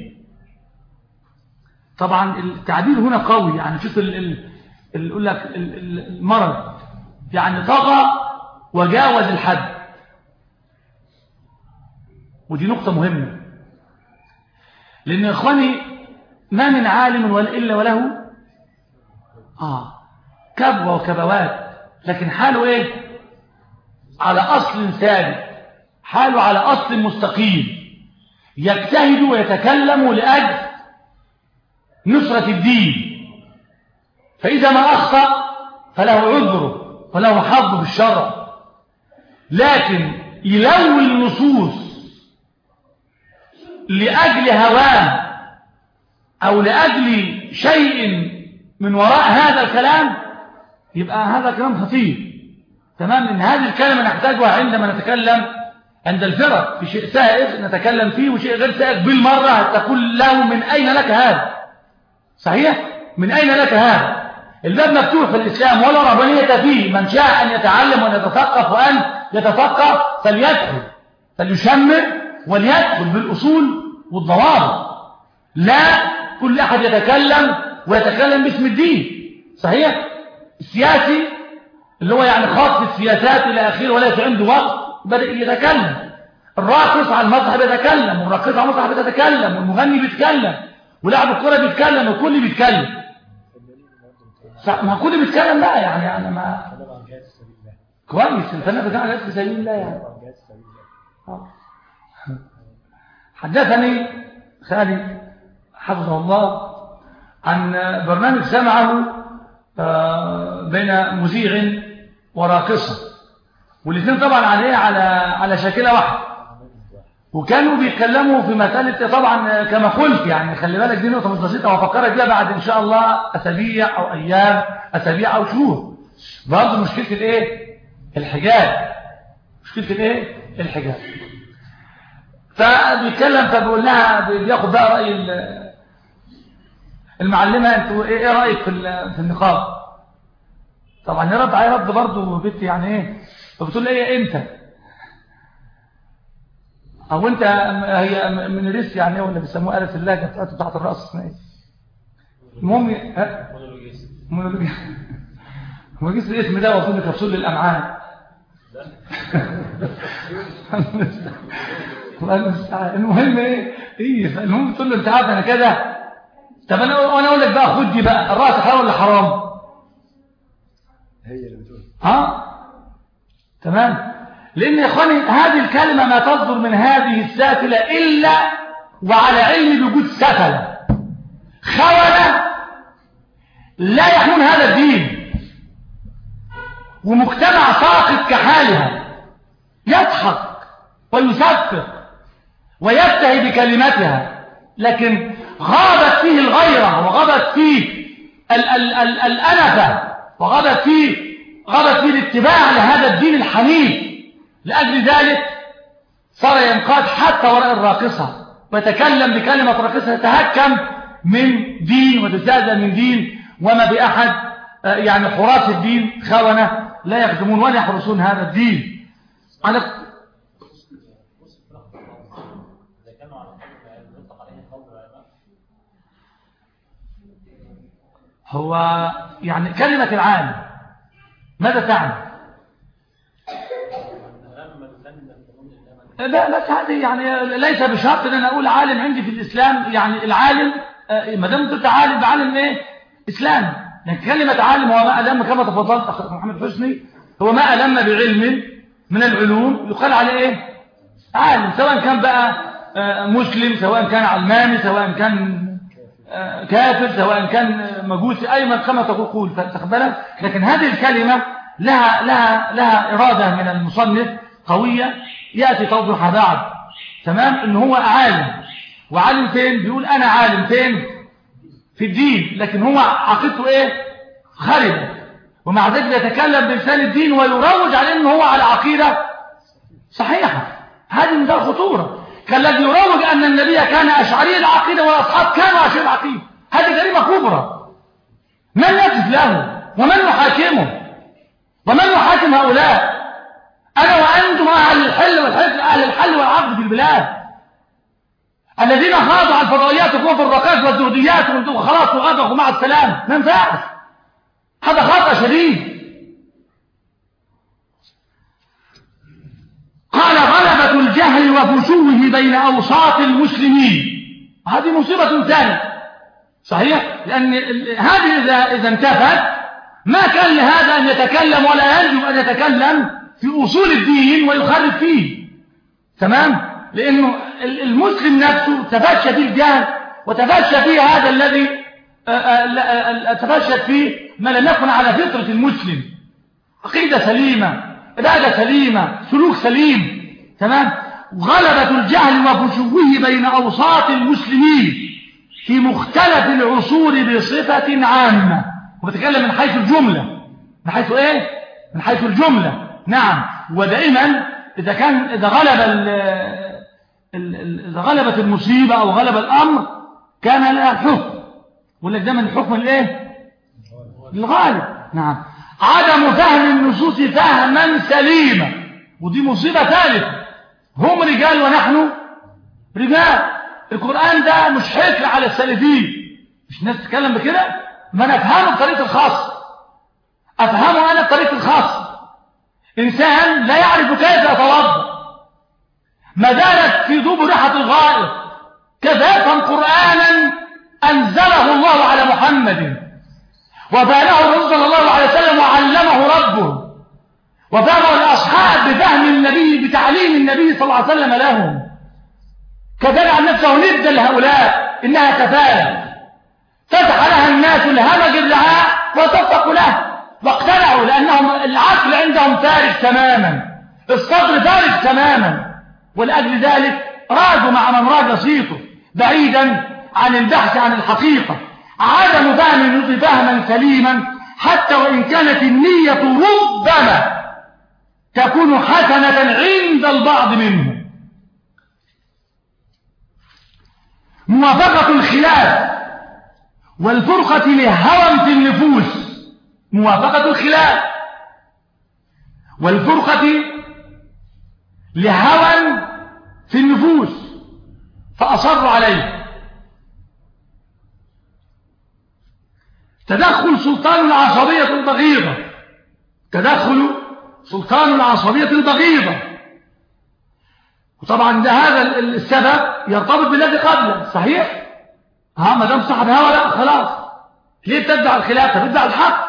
طبعا التعبير هنا قوي، يعني شوف يقول لك المرض يعني طغى وجاوز الحد، ودي نقطة مهمة، لأن يا إخواني ما من عالم إلا وله كبوة وكبوات، لكن حاله إيه؟ على أصل ثابت، حاله على أصل مستقيم، يجتهد ويتكلم لأجل نصرة الدين، فإذا ما أخطأ فله عذره وله حظ بالشرع، لكن يلوي النصوص لأجل هواه أو لأجل شيء من وراء هذا الكلام، يبقى هذا كلام خطير. تمام، إن هذه الكلمة نحتاجها عندما نتكلم عند الفرق في شيء سائغ نتكلم فيه، وشيء غير سائغ بالمرة تقول له من أين لك هذا؟ صحيح؟ من أين لك هذا؟ الباب مفتوح في الإسلام ولا رهبانية فيه، من شاء أن يتعلم وأن يتثقف وأن يتفقه فليدخل، فليشمر وليدخل بالأصول والضوابط، لا كل أحد يتكلم ويتكلم باسم الدين. صحيح؟ السياسي اللي هو يعني خاض في السياسات إلى آخره وليس عنده وقت بدأ يتكلم، الراقص على المسرح بيتكلم، والراقصة على المسرح بتتكلم، والمغني بيتكلم، ولاعب الكرة بيتكلم، والكل بيتكلم. ما كل بيتكلم بقى يعني ما كويس الفنان بتاع جهاد في سبيل الله يعني. حدثني خالي حفظه الله عن برنامج سمعه بين مذيع وراقصة، والاثنين طبعا على شاكلة واحدة، وكانوا بيتكلموا في مسألة طبعا كما قلت يعني خلي بالك دي نقطة مش بسيطة، وافكرك بيها بعد ان شاء الله اسابيع او ايام، اسابيع او شهور. برضه مشكلة الايه؟ الحجاب، مشكلة الايه؟ الحجاب. فبيتكلم فبيقول لها بياخد بقى رأي المعلمة، انتوا ايه رأيك في النقاب؟ طبعا يرد علي رد برضه بنتي يعني ايه، فبتقول لي ايه انت او انت، هي من الريس يعني ايه، ولا بيسموها آلة اللهجة بتاعته بتاعت الرأس اسمها ايه؟ المهم مونولوجيست الاسم ده وصول لكبسول للأمعاء. المهم ايه المهم تقول له انت عارف انا كده، طب انا اقول لك بقى خد دي بقى، الرأس حلال ولا حرام؟ هي اللي بتقول تمام، لان يا اخواني هذه الكلمة ما تصدر من هذه السافلة الا وعلى علم بوجود سفلة خونة لا يحمون هذا الدين، ومجتمع ساقط كحالها يضحك ويسفق ويبتهي بكلماتها، لكن غابت فيه الغيرة، وغابت فيه الأنفة، وغابت فيه الاتباع لهذا الدين الحنيف. لأجل ذلك صار ينقاد حتى وراء الراقصة، ويتكلم بكلمة راقصة تتهكم من دين وتستهزأ من دين، وما بأحد يعني حراس الدين خونة لا يخدمون ولا يحرسون هذا الدين. هو يعني كلمة العالم ماذا تعني؟ لا بس هذه يعني ليس بشرط ان انا اقول عالم عندي في الاسلام، يعني العالم ما دام قلت عالم بعالم ايه؟ اسلام. يعني كلمة عالم هو ما ألم كما تفضلت اخ محمد حسني، هو ما ألم بعلم من العلوم يقال عليه ايه؟ عالم، سواء كان بقى مسلم، سواء كان علماني، سواء كان كافر، سواء كان مجوسي، ايضا كما تقول فتقبلها. لكن هذه الكلمة لها إرادة من المصنف قوية يأتي توضح بعد. تمام، ان هو عالم، وعالم فين؟ بيقول انا عالم فين؟ في الدين، لكن هو عقيدته ايه؟ خربة، ومع ذلك يتكلم بلسان الدين ويروج على انه هو على عقيدة صحيحة. هذه من الخطورة، كالذي يروج ان النبي كان اشعري العقيدة والاصحاب كانوا اشعري العقيدة. هذه جريمة كبرى، من يقف له ومن يحاكمه ومن يحاكم هؤلاء؟ أنا وأنتم أهل الحل والحل، أهل الحل والعقد في البلاد، الذين خاضوا على الفضائيات وفي الرقائق والزهديات وانتم خلاص وغادروا مع السلام. ما ينفعش، هذا خطأ شديد. قال غلبة الجهل وفشوه بين أوساط المسلمين، هذه مصيبة ثانية. صحيح؟ لأن هذه إذا انتفت ما كان لهذا أن يتكلم ولا يجب أن يتكلم في أصول الدين ويخرج فيه. تمام؟ لأنه المسلم نفسه تفشى فيه الجهل وتفشى فيه هذا الذي تفشت فيه ما لم يكن على فطرة المسلم، عقيدة سليمة، عبادة سليمة، سلوك سليم. تمام؟ غلبة الجهل وفشوه بين أوساط المسلمين في مختلف العصور بصفة عامة. وبتكلم من حيث الجملة. من حيث إيه؟ من حيث الجملة. نعم. ودائما إذا غلبت المصيبة أو غلب الأمر كان لها الحكم. ولا دايما الحكم الإيه؟ الغالب. نعم. عدم فهم النصوص فهما سليما، ودي مصيبة ثالثة. هم رجال ونحن رجال. القرآن ده مش حكر على السلفيين، مش ناس تتكلم بكده، ما انا افهمه بطريقه الخاصه، افهمه انا بطريقه الخاصه. انسان لا يعرف كيف يتوضا، ما زالت في ذوب ريحه الغائط، كيف يفهم قرانا انزله الله على محمد وبانه الرسول صلى الله عليه وسلم وعلمه ربه، وفهم الاصحاب بفهم النبي بتعليم النبي صلى الله عليه وسلم لهم. كذلك نفسه ندا لهؤلاء انها كفايه، فتح لها الناس الهمج الرعاء واتفقوا له واقتنعوا، لانهم العقل عندهم فارغ تماما، الصدر فارغ تماما، ولاجل ذلك راجوا مع من راج صيته بعيدا عن البحث عن الحقيقه. عدم فهم فهما سليما حتى وان كانت النيه ربما تكون حسنه عند البعض منهم. موافقه الخلاف والفرقة لهوى في النفوس، موافقة الخلاف والفرقة لهوى في النفوس فأصروا عليه. تدخل سلطان العصبية البغيضة، تدخل سلطان العصبية البغيضة، وطبعا ده هذا السبب يرتبط بالذي قبله. صحيح؟ ما دام صاحب هوى لا خلاص، ليه تدعي الخلاف؟ تدعي الحق.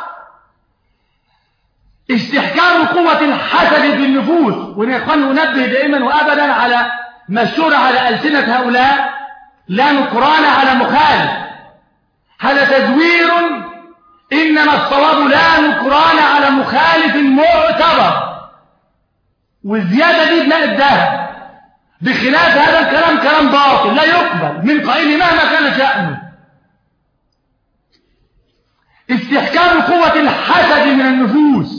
استحكام قوة الحسد في النفوس، وإن إخوان ننبه دائما وأبدا على مشهور على ألسنة هؤلاء لا نكران على مخالف، هذا تزوير، إنما الصواب لا نكران على مخالف معتبر، والزيادة دي بناء الذهب. بخلاف هذا الكلام كلام باطل لا يقبل من قائل مهما كان شأنه. استحكام قوة الحسد من النفوس،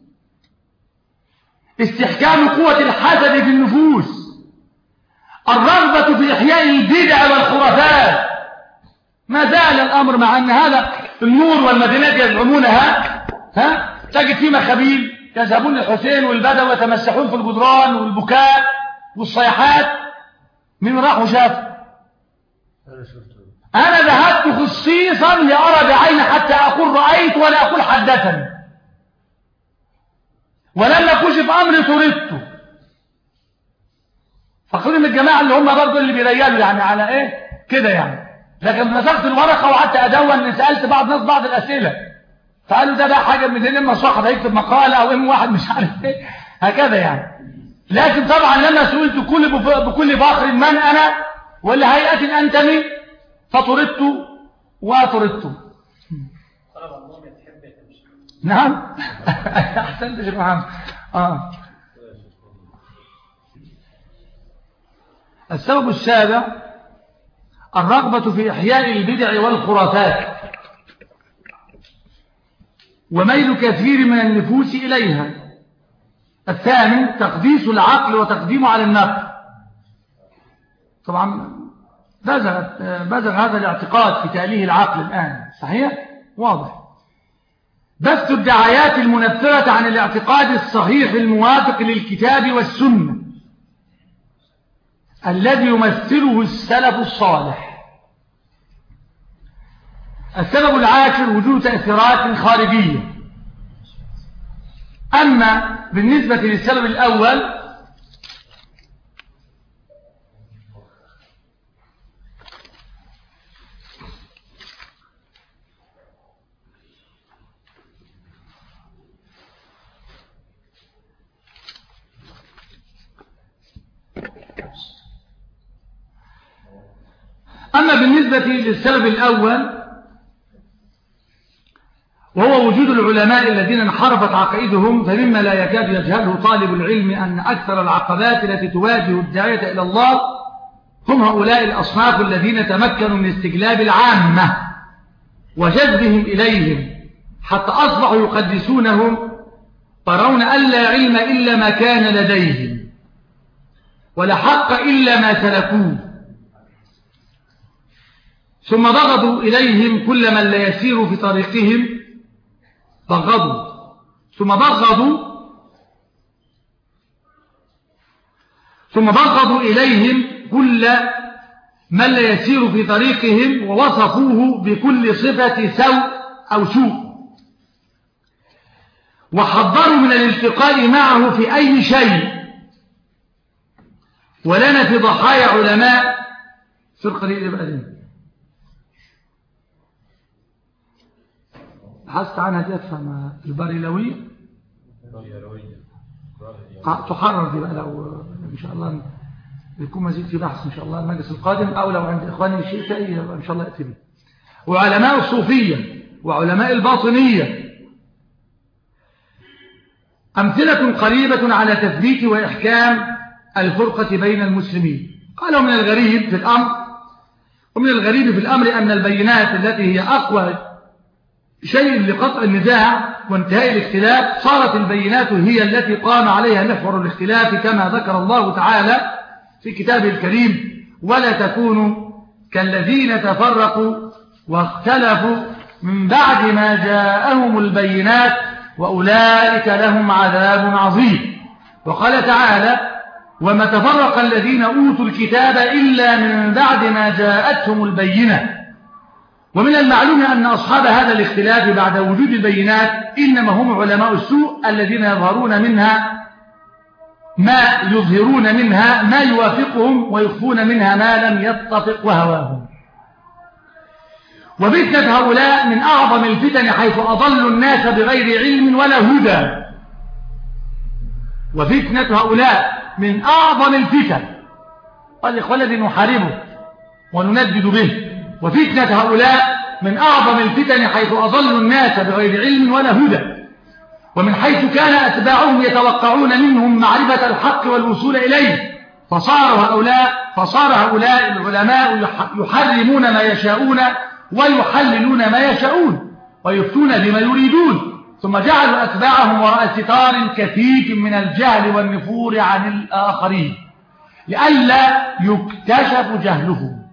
استحكام قوة الحسد في النفوس، الرغبة في إحياء البدع والخرافات. ما زال الأمر مع أن هذا النور والمدينات يزعمونها، تجد في مخابيل يذهبون للحسين والبدو ويتمسحون في الجدران والبكاء والصيحات. من راح وشاف؟ أنا ذهبت خصيصا لأرى بعين حتى أقول رأيت ولا أقول حدثني، ولما كشف أمري طردته. فقولي من الجماعة اللي هم برضو اللي بيريالوا يعني على إيه كده يعني. لكن مسكت الورقة وقعدت أدون، سألت بعض الناس بعض الأسئلة، فقالوا ده بقى حاجة من إما صاحب هيكتب مقالة أو إما واحد مش عارف إيه هكذا يعني. لكن طبعا لما سئلت بكل فخر من أنا ولهيئة أنتمي فطردت وطردت. نعم. أحسنت يا شيخ محمد. السبب السابع الرغبة في إحياء البدع والخرافات وميل كثير من النفوس إليها. الثاني تقديس العقل وتقديمه على النقل. طبعا بزغ هذا الاعتقاد في تأليه العقل الآن. صحيح؟ واضح. بث الدعايات المنفرة عن الاعتقاد الصحيح الموافق للكتاب والسنة الذي يمثله السلف الصالح. السبب العاشر وجود تأثيرات خارجية. أما بالنسبة للسبب الأول أما بالنسبة للسبب الأول وهو وجود العلماء الذين انحرفت عقائدهم، فمما لا يكاد يجهله طالب العلم أن أكثر العقبات التي تواجه الداعية إلى الله هم هؤلاء الأصناف الذين تمكنوا من استجلاب العامة وجذبهم إليهم حتى أصبحوا يقدسونهم، ترون أن لا علم إلا ما كان لديهم ولا حق إلا ما سلكوه، ثم بغضوا إليهم كل من لا يسير في طريقهم، ثم بغضوا إليهم كل من لا يسير في طريقهم، ووصفوه بكل صفة سوء أو سوء، وحذروا من الالتقاء معه في أي شيء. ولنا في ضحايا علماء فرقة دي بقى دي بحثت عنها دي أفهم البريلوية تحرر دي بقى، لو إن شاء الله يكون مزيد في بحث إن شاء الله المجلس القادم، أو لو عند إخواني شيء تأيي إن شاء الله يأتي به. وعلماء الصوفية وعلماء الباطنية أمثلة قريبة على تثبيت وإحكام الفرقة بين المسلمين. قالوا من الغريب في الأمر أن البينات التي هي أقوى شيء لقطع النزاع وانتهاء الاختلاف صارت البينات هي التي قام عليها محور الاختلاف، كما ذكر الله تعالى في كتابه الكريم: ولا تكونوا كالذين تفرقوا واختلفوا من بعد ما جاءهم البينات وأولئك لهم عذاب عظيم. وقال تعالى: وما تفرق الذين أوتوا الكتاب إلا من بعد ما جاءتهم البينة. ومن المعلوم أن أصحاب هذا الاختلاف بعد وجود البينات إنما هم علماء السوء الذين يظهرون منها ما يوافقهم ويخفون منها ما لم يتفق وهواهم. وفتنة هؤلاء من أعظم الفتن، حيث أضلوا الناس بغير علم ولا هدى. وفتنة هؤلاء من أعظم الفتن، الإخوة الذي نحاربه ونندد به. وفتنة هؤلاء من أعظم الفتن، حيث أضلوا الناس بغير علم ولا هدى، ومن حيث كان أتباعهم يتوقعون منهم معرفة الحق والوصول إليه، فصار هؤلاء العلماء يحرمون ما يشاءون ويحللون ما يشاءون ويفتون بما يريدون، ثم جعلوا أتباعهم وراء ستار كثيف من الجهل والنفور عن الآخرين لئلا يكتشف جهلهم.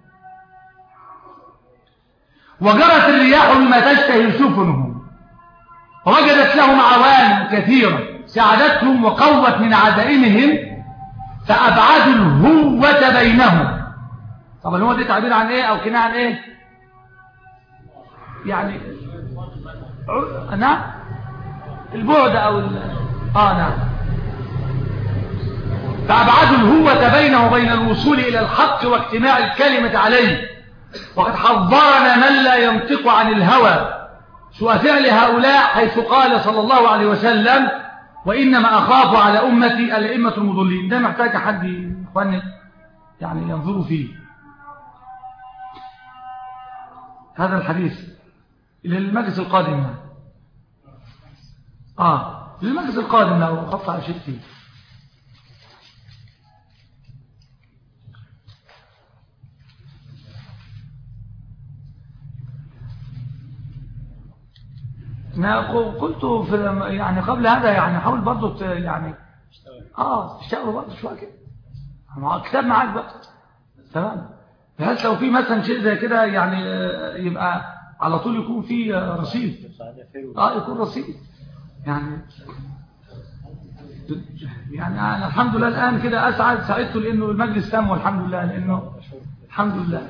وجرت الرياح بما تشتهي سفنهم، ووجدت لهم عوامل كثيرة ساعدتهم وقوت من عزائمهم، فأبعدوا الهوة بينهم. طب الهوة دي تعبير عن ايه او كناية عن ايه؟ يعني نعم البعد او نعم. فأبعدوا الهوة بينه وبين الوصول إلى الحق واجتماع الكلمة عليه. وقد حذرنا من لا ينطق عن الهوى سوء فعل هؤلاء، حيث قال صلى الله عليه وسلم: وإنما أخاف على أمتي الأئمة المضلين. ده محتاج حد إخواني يعني ينظروا فيه هذا الحديث للمجلس القادم. للمجلس القادم لو خط على شيء فيه. قلت في يعني قبل هذا يعني حاول برضه يعني تشتغلوا برضه شويه كده مع الكتاب معاك بقى تمام، بحيث لو في مثلا شيء زي كده يعني يبقى على طول يكون في رصيد. يكون رصيد يعني أنا الحمد لله الآن كده سعدته لأنه المجلس تم والحمد لله، لأنه الحمد لله.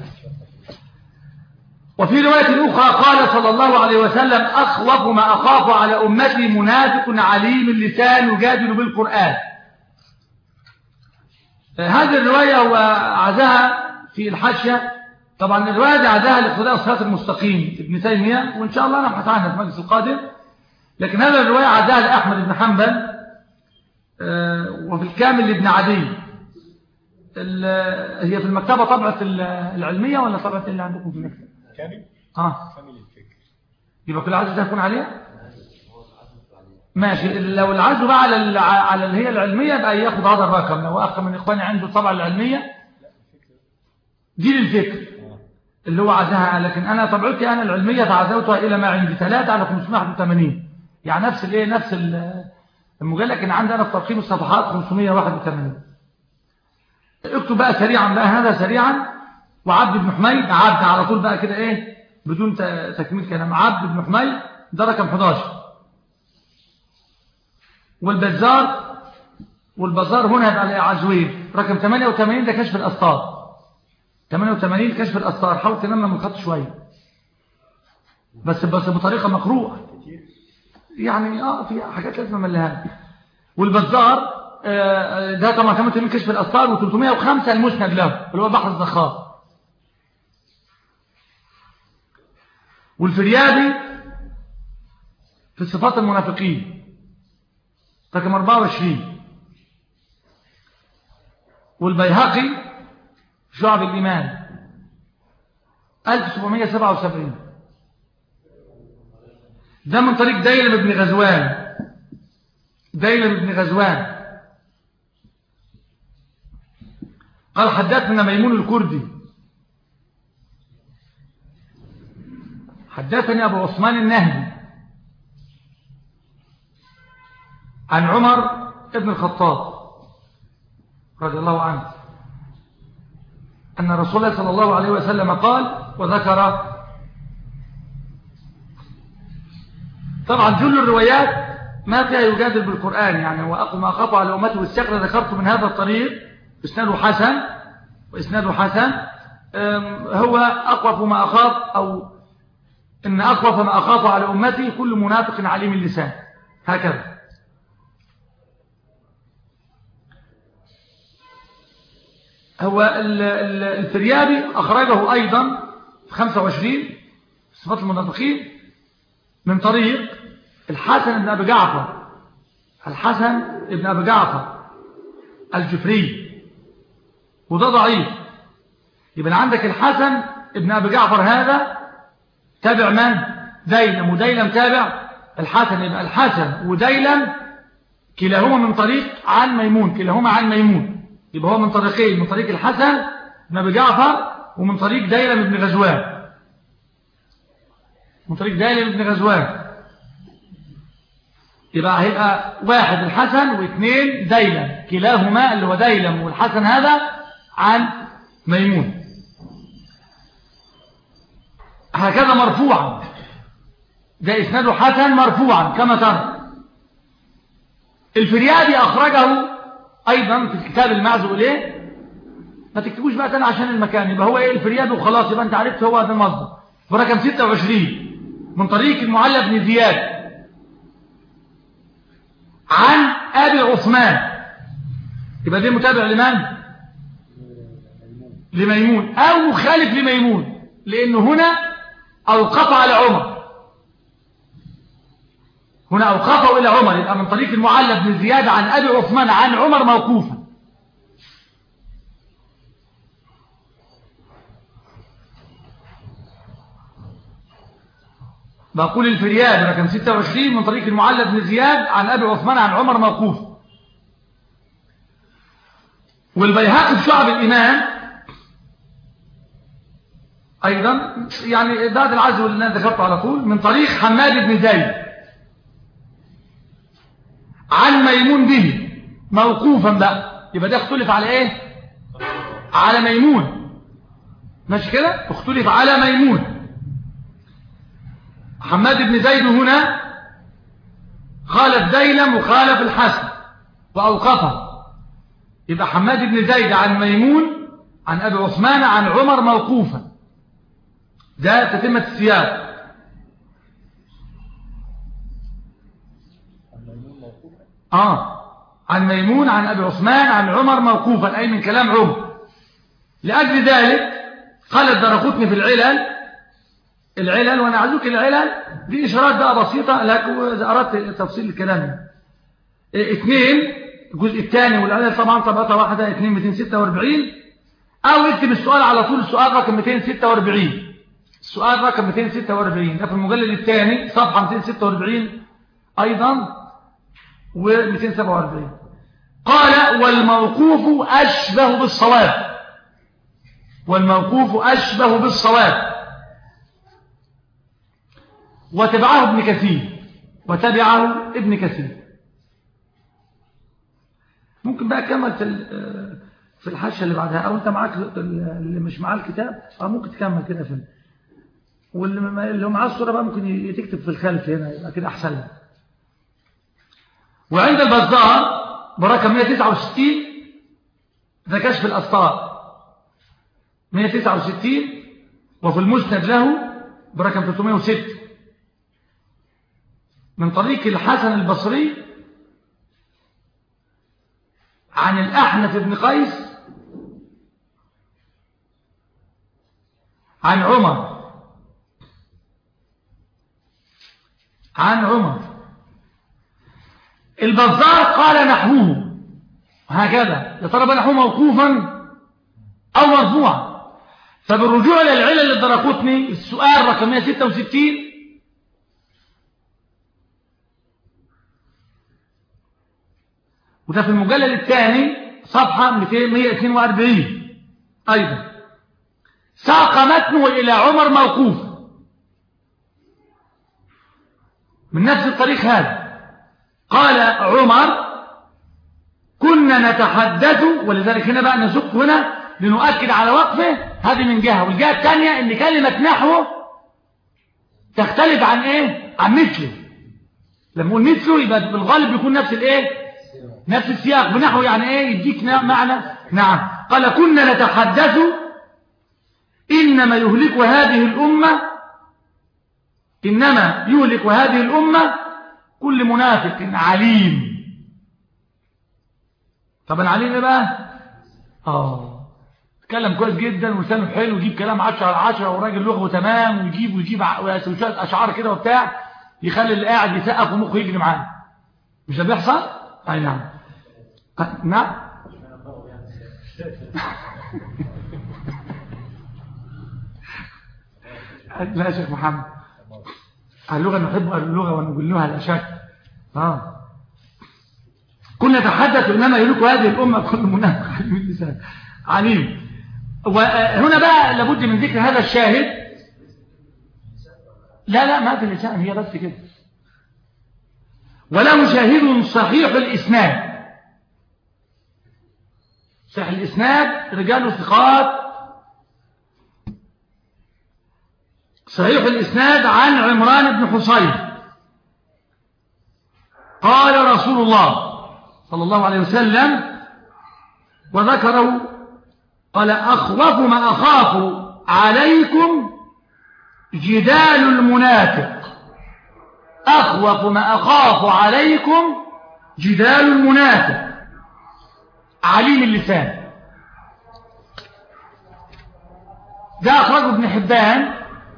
وفي رواية أخرى قال صلى الله عليه وسلم: أخوف ما أخاف على أمتي منافق عليم اللسان يجادل بالقرآن. هذه الرواية وعزاها في الحاشية، طبعا الرواية دي عزاها لاقتضاء الصراط المستقيم ابن تيمية، وإن شاء الله نبحث عنها في المجلس القادم. لكن هذا الرواية عزاها لأحمد بن حنبل وفي الكامل لابن عدي، هي في المكتبة طبعة العلمية ولا طبعة اللي عندكم في المكتبة؟ كامل الفكر. يبقى كل عزو ده يكون عليها؟ ماشي. لو العزو بقى على اللي هي العلمية يبقى ياخد هذا الرقم. لو أخ من إخواني عنده الطبعة العلمية دي للفكر اللي هو عزها، لكن أنا طبعتي أنا العلمية تعزوتها إلى ما عندي 3 على 581، يعني نفس الايه نفس المجلد، لكن عندي أنا في ترقيم الصفحات 581. اكتب بقى سريعا بقى هذا سريعا. وعبد بن حميد، عبد على طول بقى كده ايه بدون تكميل كلام، عبد بن حميد ده رقم 11. والبزار هنا هيبقى عزوين رقم 88 ده كشف الأسطار. 88 كشف الأسطار. حاول تنمى من الخط شوية بس بطريقة مقروءة يعني في حاجات لازم امليها. والبزار ده طبعا 88 كشف الأسطار و305 المسند له اللي هو بحر الزخار. والفريابي في صفات المنافقين رقم 24. والبيهقي شعب الإيمان 1777. ده من طريق ديلم بن غزوان. ديلم بن غزوان قال حدثنا ميمون الكردي حدثني أبو عثمان النهدي عن عمر ابن الخطاب رضي الله عنه أن رسول الله صلى الله عليه وسلم قال، وذكر طبعا جل الروايات ما فيها يجادل بالقرآن يعني، وأقوم أخاف على أمته والسقر ذكرت من هذا الطريق إسناده حسن وإسناده حسن. هو أقوف ما أخاف أو إن أقوف ما أخاف على أمتي كل منافق عليم اللسان هكذا. هو الفريابي أخرجه أيضا 25 صفات المنافقين من طريق الحسن بن أبي جعفر. الحسن بن أبي جعفر الجفري وده ضعيف. يبقى عندك الحسن بن أبي جعفر هذا تابع من؟ ديلم، وديلم تابع الحسن. يبقى الحسن وديلم كلاهما من طريق عن ميمون، كلاهما عن ميمون. يبقى هو من طريقين، من طريق الحسن بن أبي جعفر ومن طريق ديلم بن غزوان. من طريق ديلم بن غزوان يبقى هيبقى 1 الحسن و2 ديلم، كلاهما اللي هو ديلم والحسن هذا عن ميمون. هكذا مرفوعا، ده إسناده حسن مرفوعا كما ترى. الفريابي أخرجه أيضا في الكتاب المعزو إليه. ما تكتبوش بقى تاني عشان المكان، يبقى هو إيه الفريابي وخلاص، يبقى أنت عرفت هو هذا المصدر. برقم 26 من طريق المعلى بن زياد عن أبي عثمان. يبقى ده متابع لمن؟ لميمون أو مخالف لميمون، لأنه هنا أوقف على عمر، هنا أوقفه إلى عمر. يبقى من طريق المعلى بن زياد عن أبي عثمان عن عمر موقوفا. بقول الفريابي رقم 26 من طريق المعلى بن زياد عن أبي عثمان عن عمر موقوفا. والبيهقي في شعب الإيمان أيضا يعني بعد العزو اللي أنا ذكرته على طول من طريق حماد بن زيد عن ميمون به موقوفا بقى. يبقى ده اختلف على ايه؟ على ميمون، ماشي كده؟ اختلف على ميمون. حماد بن زيد هنا خالف ديلم وخالف الحسن وأوقفه. يبقى حماد بن زيد عن ميمون عن أبي عثمان عن عمر موقوفا، ده تتمة السياق. عن ميمون عن أبي عثمان عن عمر موقوفا، أي من كلام عمر. لأجل ذلك قال الدرقطني في العلل وأنا أعزوك العلل دي إشارات بقى بسيطة لكن إذا أردت تفصيل الكلام. 2 الجزء الثاني والعدد طبعا طبقة واحدة 2 246، أو اكتب السؤال على طول، السؤال رقم 246. السؤال رقم 246 ده في المجلد الثاني صفحة 246 أيضا و247. قال والموقوف أشبه بالصواب، والموقوف أشبه بالصواب. وتبعه ابن كثير، وتبعه ابن كثير. ممكن بقى كمل في الحاشية اللي بعدها، أو أنت معاك اللي مش معاه الكتاب ممكن تكمل كده في، واللي معاه الصورة بقى ممكن تكتب في الخلف هنا، يبقى كده أحسن لك. وعند البزار برقم 169 ده كشف الأسطار 169، وفي المسند له برقم 306 من طريق الحسن البصري عن الأحنف بن قيس عن عمر البزار قال نحوه هكذا. يا ترى نحوه موقوفا أو مرفوعا؟ فبالرجوع إلى العلل للدرقطني السؤال رقم 166 وده في المجلد الثاني صفحة 142 أيضا، ساق متنه إلى عمر موقوف من نفس الطريق هذا. قال عمر كنا نتحدث، ولذلك هنا بقى نزق هنا لنؤكد على وقفه، هذه من جهة، والجهة الثانية ان كلمة نحوه تختلف عن ايه؟ عن مثله. لما نقول مثله يبقى بالغالب بيكون نفس الايه؟ نفس السياق. بنحو يعني ايه؟ يديك معنى. نعم. قال كنا نتحدث انما يهلك هذه الامة كل منافق عليم. طب العليم ايه بقى؟ تكلم كويس جدا ولسانه حلو ويجيب كلام 10 على 10 وراجل لغوه تمام ويجيب شويه اشعار كده وبتاع، يخلي اللي قاعد يسقف ومخه يجري معاه. مش ده بيحصل؟ اي نعم. نعم. لا يا شيخ محمد، اللغة نحب اللغة ونقولها لا شك. كنا نتحدث إنما يهلك هذه الأمة كل منافق عليم. وهنا بقى لابد من ذكر هذا الشاهد. لا ما في اللسان، هي بس كده. وله شاهد صحيح الإسناد. صحيح الإسناد رجال ثقات. صحيح الإسناد عن عمران بن حصين قال رسول الله صلى الله عليه وسلم، وذكره قال أخوف ما أخاف عليكم جدال المنافق. أخوف ما أخاف عليكم جدال المنافق عليم اللسان. ده أخرجه ابن حبان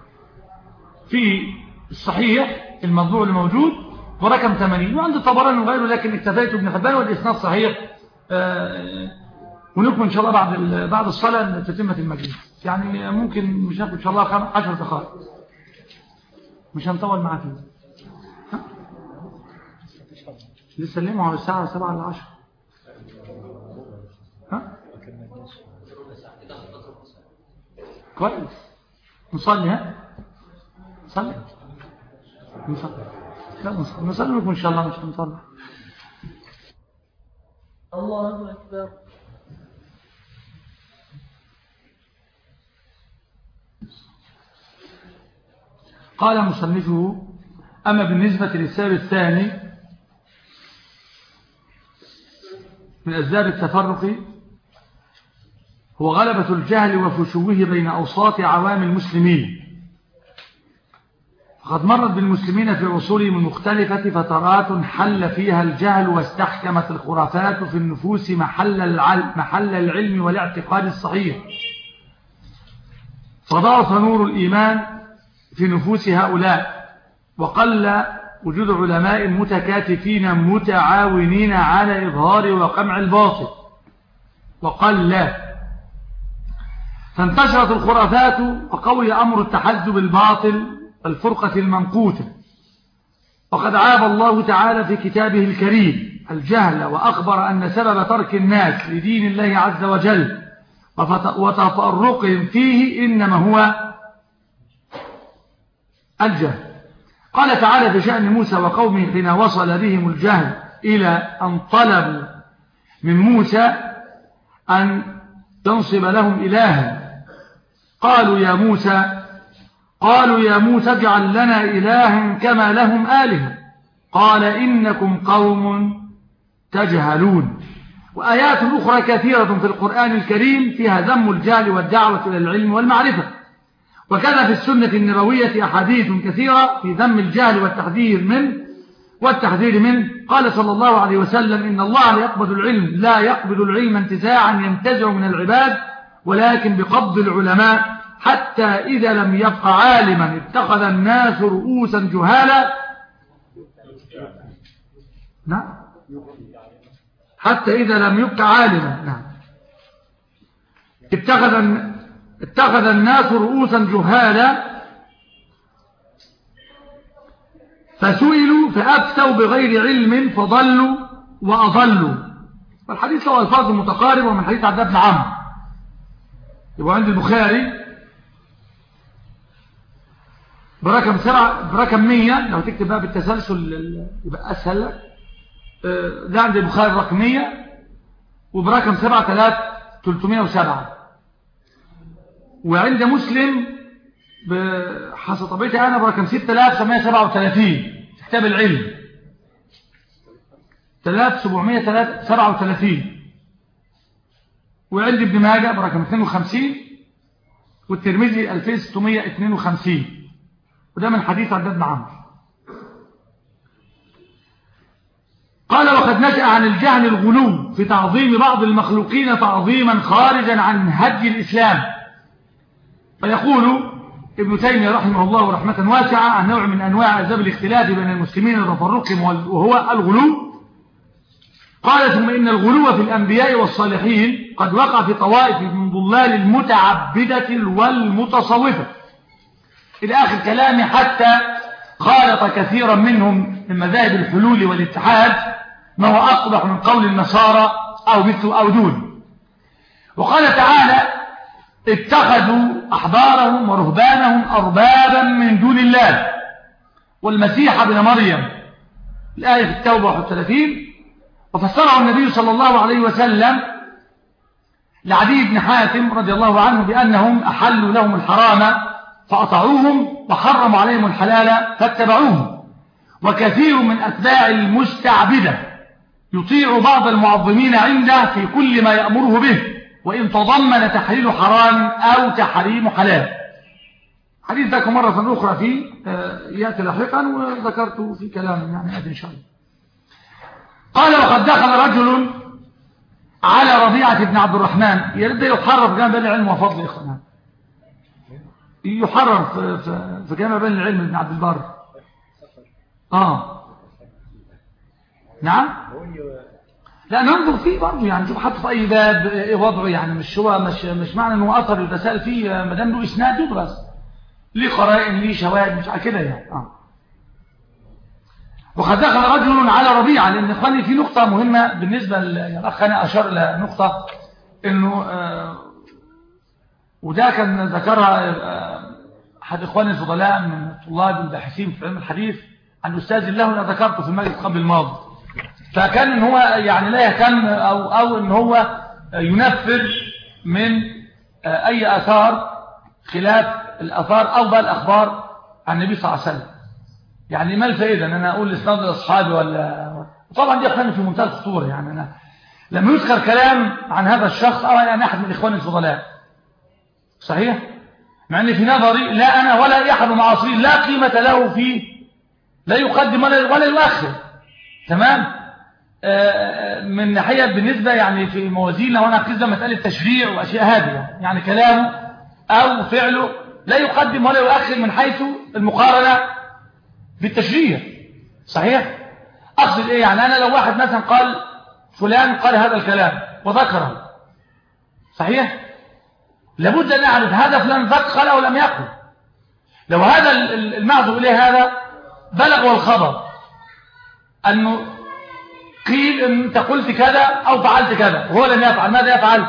في الصحيح الموضوع الموجود ورقم 80، وعند الطبراني وغيره، لكن اكتفيت ابن حبان والإسناد صحيح. ونكمل إن شاء الله بعد الصلاة تتمة المجلس، يعني ممكن مش ناخد إن شاء الله 10 دقائق، مش هنطول معاه فيه. لسه سلموا على الساعة 7 إلى 10. كويس. نصلي. نصلي لكم إن شاء الله. مش هنطلع. الله أكبر. قال مصنفه: أما بالنسبة للسبب الثاني من أسباب التفرق هو غلبة الجهل وفشوه بين أوساط عوام المسلمين. فقد مرت بالمسلمين في عصورهم المختلفة فترات حل فيها الجهل واستحكمت الخرافات في النفوس محل العلم والاعتقاد الصحيح، فضعف نور الإيمان في نفوس هؤلاء، وقل وجود علماء متكاتفين متعاونين على إظهار وقمع الباطل، وقال لا، فانتشرت الخرافات وقوي أمر التحزب الباطل الفرقة المنقوتة. وقد عاب الله تعالى في كتابه الكريم الجهل، وأخبر أن سبب ترك الناس لدين الله عز وجل وتفرقهم فيه إنما هو الجهل. قال تعالى في شأن موسى وقومه حين وصل بهم الجهل إلى أن طلبوا من موسى أن تنصب لهم إلها، قالوا يا موسى اجعل لنا إلها كما لهم آلهة، قال إنكم قوم تجهلون. وآيات أخرى كثيرة في القرآن الكريم فيها ذم الجهل والدعوة إلى العلم والمعرفة. وكذا في السنة النبوية أحاديث كثيرة في ذم الجهل والتحذير منه. قال صلى الله عليه وسلم إن الله لا يقبض العلم انتزاعا ينتزع من العباد، ولكن بقبض العلماء، حتى إذا لم يبق عالما اتخذ الناس رؤوسا جهالا. نعم، حتى إذا لم يبق عالما، نعم، اتخذ الناس رؤوسا جهالا فسئلوا فأفتوا بغير علم فضلوا وأضلوا. والحديث له ألفاظ متقاربة ومن حديث عبد الله بن عمرو، يبقى عند البخاري برقم 100. لو تكتب بقى بالتسلسل يبقى أسهل لك. ده عند البخاري رقم 100، وبرقم 7307. وعند مسلم بحسب طبيعتي أنا برقم 6737 في كتاب العلم 3737. وعند ابن ماجه برقم 52، والترمذي 2652. وده من حديث عبد بن عمرو. قال وقد نشأ عن الجهل الغلو في تعظيم بعض المخلوقين تعظيما خارجا عن هدي الإسلام. فيقول ابن تيمية رحمه الله رحمة واسعة عن نوع من أنواع أسباب الاختلاف بين المسلمين وتفرقهم وهو الغلو. قال ثم إن الغلو في الأنبياء والصالحين قد وقع في طوائف من ضلال المتعبدة والمتصوفة إلى آخر كلامه، حتى خالط كثيرا منهم من مذاهب الحلول والاتحاد ما هو أقبح من قول النصارى أو مثل أو دون. وقال تعالى اتخذوا أحبارهم ورهبانهم أربابا من دون الله والمسيح ابن مريم، الآية في التوبة 31. وفسره النبي صلى الله عليه وسلم لعدي بن حاتم رضي الله عنه بأنهم أحلوا لهم الحرام فأطعوهم وحرموا عليهم الحلال فاتبعوهم. وكثير من أتباع المستعبدة يطيع بعض المعظمين عنده في كل ما يأمره به، وإن تضمن تحليل حرام أو تحريم حلال. حديث ذاك مرة أخرى فيه يأتي لاحقا، وذكرته في كلام يعني إن شاء الله. قال وقد دخل رجل على ربيعة بن عبد الرحمن، يرد يحرر جامع بين العلم وفضل إخوانه، يحرر في جامع بين العلم ابن عبد البر. نعم، لا ننظر فيه برضه يعني، نشوف حتى في أي باب إيه وضعه يعني، مش معنى إنه أثر يتساءل فيه ما دام له إسناد يدرس، ليه قرائن ليه شواهد مش كده يعني. وقد دخل رجل على ربيعة، لأن إخواني في نقطة مهمة بالنسبة للأخ أنا أشار إلى نقطة إنه وده كان ذكرها أحد إخواني الفضلاء من الطلاب الباحثين في علم الحديث عن أستاذ له، أنا ذكرته في المجلس قبل الماضي. فكان إن هو يعني لا يهتم أو إن هو ينفر من أي آثار خلاف الآثار أو بقى الأخبار عن النبي صلى الله عليه وسلم. يعني ما الفائدة أن أنا أقول لإسناد لأصحابي ولا، طبعا دي أخواني في منتهى الخطورة يعني. أنا لما يذكر كلام عن هذا الشخص أو أنا أحد من إخواني الفضلاء صحيح، مع أن في نظري لا أنا ولا أحد معاصرين لا قيمة له فيه، لا يقدم ولا يؤخر، تمام. من ناحية بالنسبة يعني في موازيننا وأنا أقصد مسألة تشريع وأشياء هذه، يعني كلامه أو فعله لا يقدم ولا يؤخر من حيث المقارنة بالتشريع. صحيح؟ أقصد إيه؟ يعني أنا لو واحد مثلا قال فلان قال هذا الكلام وذكره، صحيح؟ لابد أن أعرف هذا فلان قال أو لم يقل. لو هذا المعذور إليه هذا بلغ الخبر أنه قيل أن أنت قلت كذا أو فعلت كذا وهو لم يفعل، ماذا يفعل؟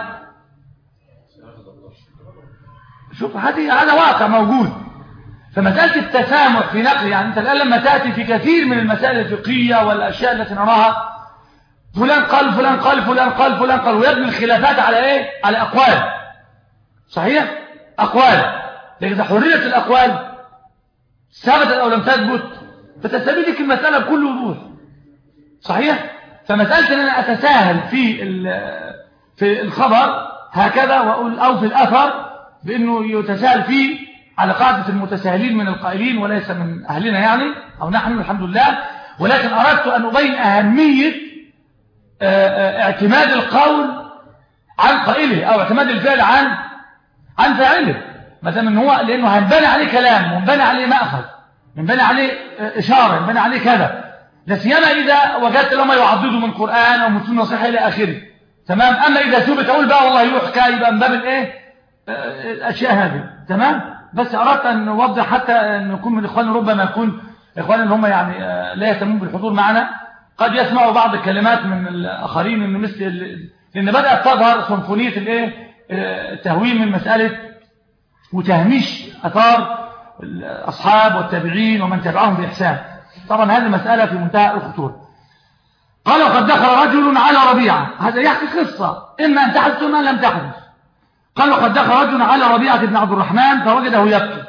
شوف هذا واقع موجود. فمسألة التسامح في نقل، يعني أنت الآن لما تأتي في كثير من المسائل الفقهية والأشياء التي نراها فلان قال فلان قال فلان قال فلان قال، ويبني الخلافات على إيه؟ على أقوال. صحيح؟ أقوال. لكن إذا حرية الأقوال ثبتت أو لم تثبت فتستبين لك المسألة بكل وضوح. صحيح؟ فمسألة أن أنا أتساهل في الخبر هكذا وأقول أو في الأثر بأنه يتساهل فيه على قاعدة المتساهلين من القائلين وليس من أهلنا يعني أو نحن الحمد لله، ولكن أردت أن أبين أهمية اعتماد القول عن قائله أو اعتماد الفعل عن فاعله، مثلا إن هو لأنه هنبني عليه كلام ومبني عليه مأخذ، منبني عليه إشارة، منبني عليه كذا، لا سيما إذا وجدت لما يعضدوا من قرآن أو من سنة صحيحة إلى آخره. تمام. أما إذا ثبت أقول بقى والله يحكى يبقى من باب الإيه الأشياء هذه. تمام. بس أردت أن نوضح حتى أن يكون من الإخوان ربما يكون إخوان اللي هم يعني لا يهتمون بالحضور معنا قد يسمعوا بعض الكلمات من الآخرين إن مثل لأن بدأت تظهر سمفونية الإيه التهويل من مسألة وتهميش أثار الأصحاب والتابعين ومن تبعهم بإحسان. طبعا هذه مسألة في منتهى الخطورة. قال وقد دخل رجل على ربيعة، هذا يحكي قصة إما أن تحدث وإما أن لم تحدث. قال وقد دخل رجل على ربيعة بن عبد الرحمن فوجده يبكي.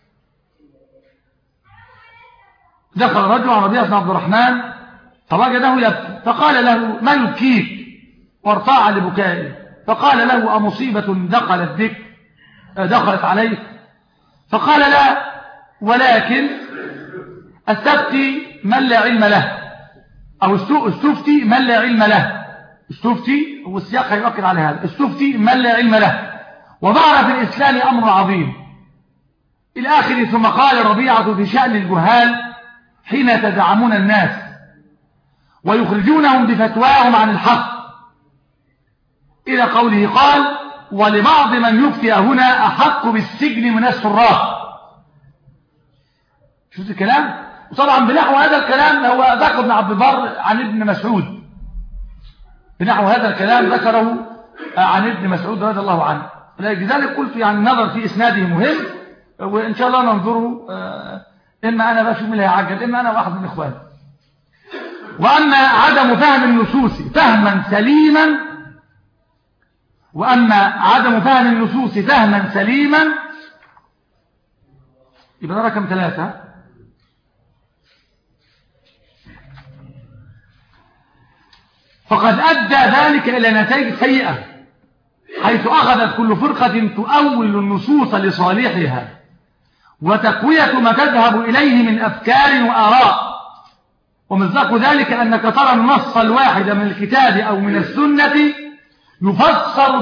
دخل رجل على ربيعة بن عبد الرحمن فوجده يبكي فقال له ما يبكيك؟ وارتاع لبكائه. فقال له أمصيبة دخلت عليك؟ فقال لا، ولكن استفتي من لا علم له، أو استفتي من لا علم له. استفتي والسياق هيؤكد على هذا. استفتي من لا علم له وظهر في الإسلام أمر عظيم إلى آخره. ثم قال ربيعة في شأن الجهال حين يتزعمون الناس ويخرجونهم بفتواهم عن الحق إلى قوله قال ولبعض من يفتي هنا أحق بالسجن من السراق. شفت الكلام؟ وطبعا بنحو هذا الكلام هو ذكر ابن عبد البر عن ابن مسعود، بنحو هذا الكلام ذكره عن ابن مسعود رضي الله عنه. لذلك قلت يعني النظر في إسناده مهم، وإن شاء الله ننظره إما أنا بشوف من هيعجل إما أنا واحد من إخواني. وأما عدم فهم النصوص فهما سليما يبقى ده رقم 3. فقد أدى ذلك إلى نتائج سيئة حيث أخذت كل فرقة تؤول النصوص لصالحها وتقوية ما تذهب إليه من أفكار وآراء. ومصداق ذلك أنك ترى النص الواحد من الكتاب أو من السنة يفسر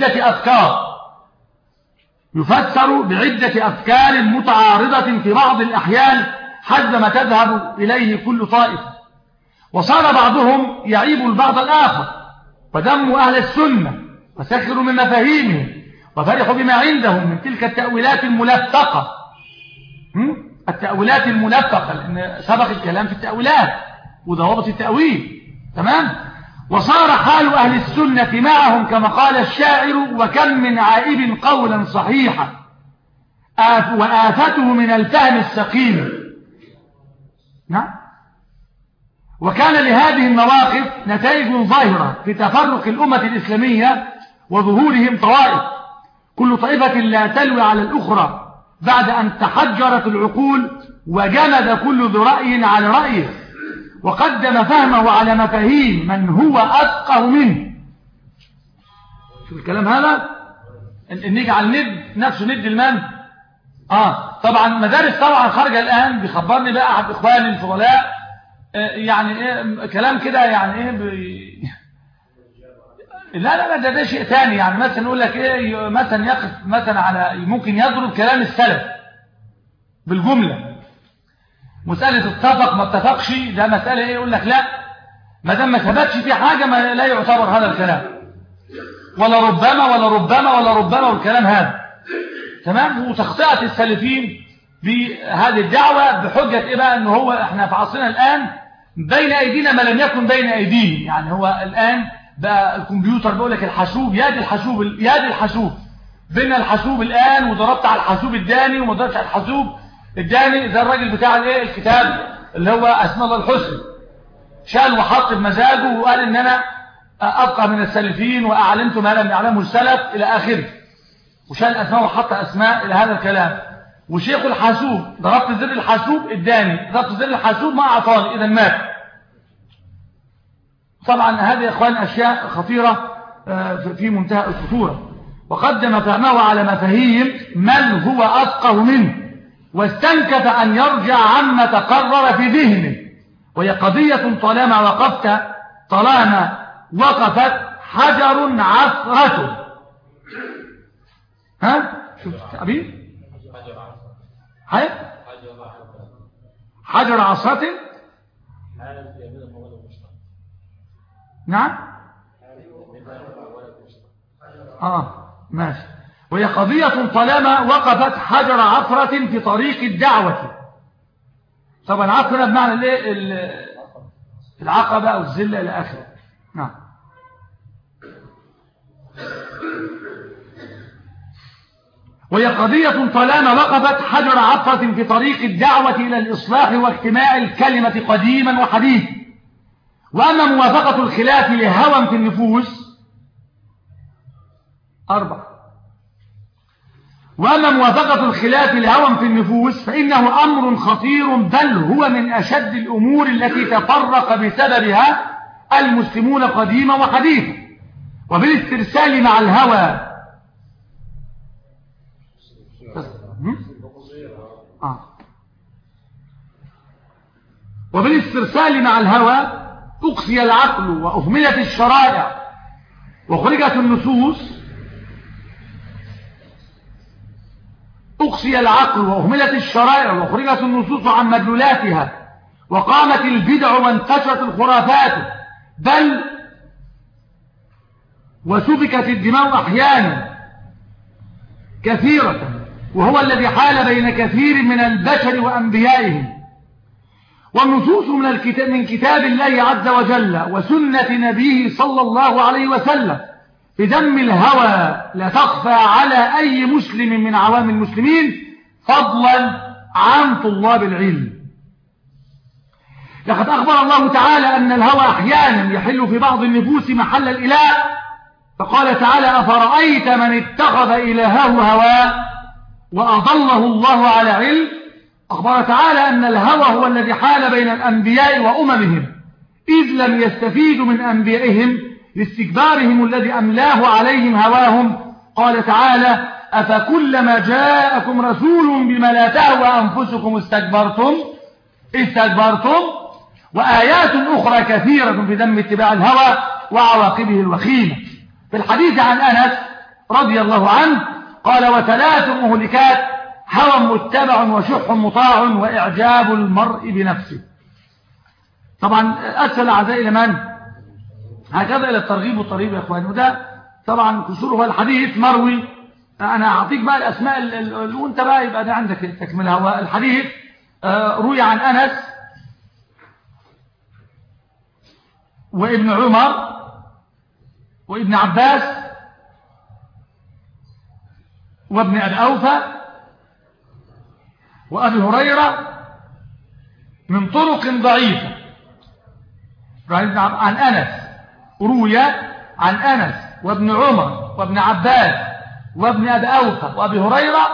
بعدة أفكار متعارضة في بعض الأحيان حسب ما تذهب إليه كل طائفة. وصار بعضهم يعيب البعض الآخر وذم أهل السنة وسخروا من مفاهيمهم وفرحوا بما عندهم من تلك التأويلات الملفقة، لأن سبق الكلام في التأويلات وضوابط التأويل. تمام. وصار حال أهل السنة معهم كما قال الشاعر وكم من عائب قولا صحيحا وآفته من الفهم السقيم. نعم. وكان لهذه المواقف نتائج ظاهرة في تفرق الأمة الإسلامية وظهورهم طوائف كل طائفة لا تلوي على الأخرى بعد أن تحجرت العقول وجمد كل ذو رأي على رأيه وقدم فهمه على مفاهيم من هو أفقه منه. شوف الكلام هذا، نجعل نفسه ند المن. طبعا مدارس طبعا خارجة الآن بيخبرني بقى أحد إخواني الفضلاء يعني ايه كلام كده يعني ايه لا ده شيء ثاني. يعني مثلا يقول لك ايه مثلا يقف مثلا على ممكن يضرب كلام السلف بالجملة مسألة اتفق ما اتفقش ده مسألة ايه، يقول لك لا ما دام ما ثبتش في حاجة ما لا يعتبر هذا الكلام، ولا ربما ولا ربما ولا ربما والكلام هذا تمام. وتخطئة السلفيين بهذه الدعوة بحجة ايه بقى، ان هو احنا في عصرنا الآن بين ايدينا ما لم يكن بين ايديهم. يعني هو الآن بقى الكمبيوتر بيقول لك الحاسوب يد الحاسوب بين الحاسوب الآن، وضربت على الحاسوب الداني وما ضربتش على الحاسوب الداني، زي الراجل بتاع الايه الكتاب اللي هو اسماء الله الحسنى شال وحط بمزاجه وقال ان انا ابقى من السلفين واعلمت ما لم يعلمه السلف الى اخره، وشال اسماء وحط اسماء الى هذا الكلام. وشيخ الحاسوب ضربت زر الحاسوب الداني، ضربت زر الحاسوب ما اعطاني اذا مات. طبعا هذه يا اخوان اشياء خطيره في منتهى الخطوره. وقدم فهمه على مفاهيم من هو افقه منه، واستنكف ان يرجع عما تقرر في ذهنه، وهي قضيه طالما وقفت حجر عثرته. ها شوف أبي حجر عثرته. نعم ماشي. وهي قضية طالما وقفت حجر عثرة في طريق الدعوة. طبعا عثرة بمعنى الايه العقبة او الزلة الى اخره. نعم. وهي قضية طالما وقفت حجر عثرة في طريق الدعوة إلى الإصلاح واجتماع الكلمة قديما وحديثا. وأما موافقة الخلاف لهوى في النفوس 4. وأما موافقة الخلاف لهوى في النفوس فإنه أمر خطير، بل هو من أشد الأمور التي تفرق بسببها المسلمون قديما وحديثا. وبالاسترسال مع الهوى وبالاسترسال مع الهوى أقصي العقل وأهملت الشرائع وخرجت النصوص. أقصي العقل وأهملت الشرائع وخرجت النصوص عن مدلولاتها، وقامت البدع وانتشرت الخرافات، بل وسفكت الدماء أحيانا كثيرة، وهو الذي حال بين كثير من البشر وأنبيائهم. والنصوص من كتاب الله عز وجل وسنة نبيه صلى الله عليه وسلم في ذم الهوى لا تخفى على أي مسلم من عوام المسلمين، فضلا عن طلاب العلم. لقد أخبر الله تعالى أن الهوى أحيانا يحل في بعض النفوس محل الإله، فقال تعالى: أفرأيت من اتخذ إلهه هواه وأضله الله على علم. أخبر تعالى أن الهوى هو الذي حال بين الأنبياء وأممهم، إذ لم يستفيدوا من أنبيائهم لاستكبارهم الذي أملاه عليهم هواهم. قال تعالى: أفكلما جاءكم رسول بما لا تهوى أنفسكم استكبرتم. وآيات أخرى كثيرة في ذم اتباع الهوى وعواقبه الوخيمة. في الحديث عن أنس رضي الله عنه قال: وثلاث مهلكات: هوى متبع وشح مطاع وإعجاب المرء بنفسه. طبعا أرسل الأعداء إلى من؟ هكذا إلى الترغيب والترهيب يا أخواني. وده طبعا كسوره الحديث مروي. أنا أعطيك بقى الأسماء وأنت بقى يبقى ده عندك تكملها. هو الحديث روي عن أنس وابن عمر وابن عباس وابن أبي أوفى وأبي هريرة من طرق ضعيفة. عن أنس روي عن أنس وابن عمر وابن عباس وابن أبي أوفى وأبي هريرة،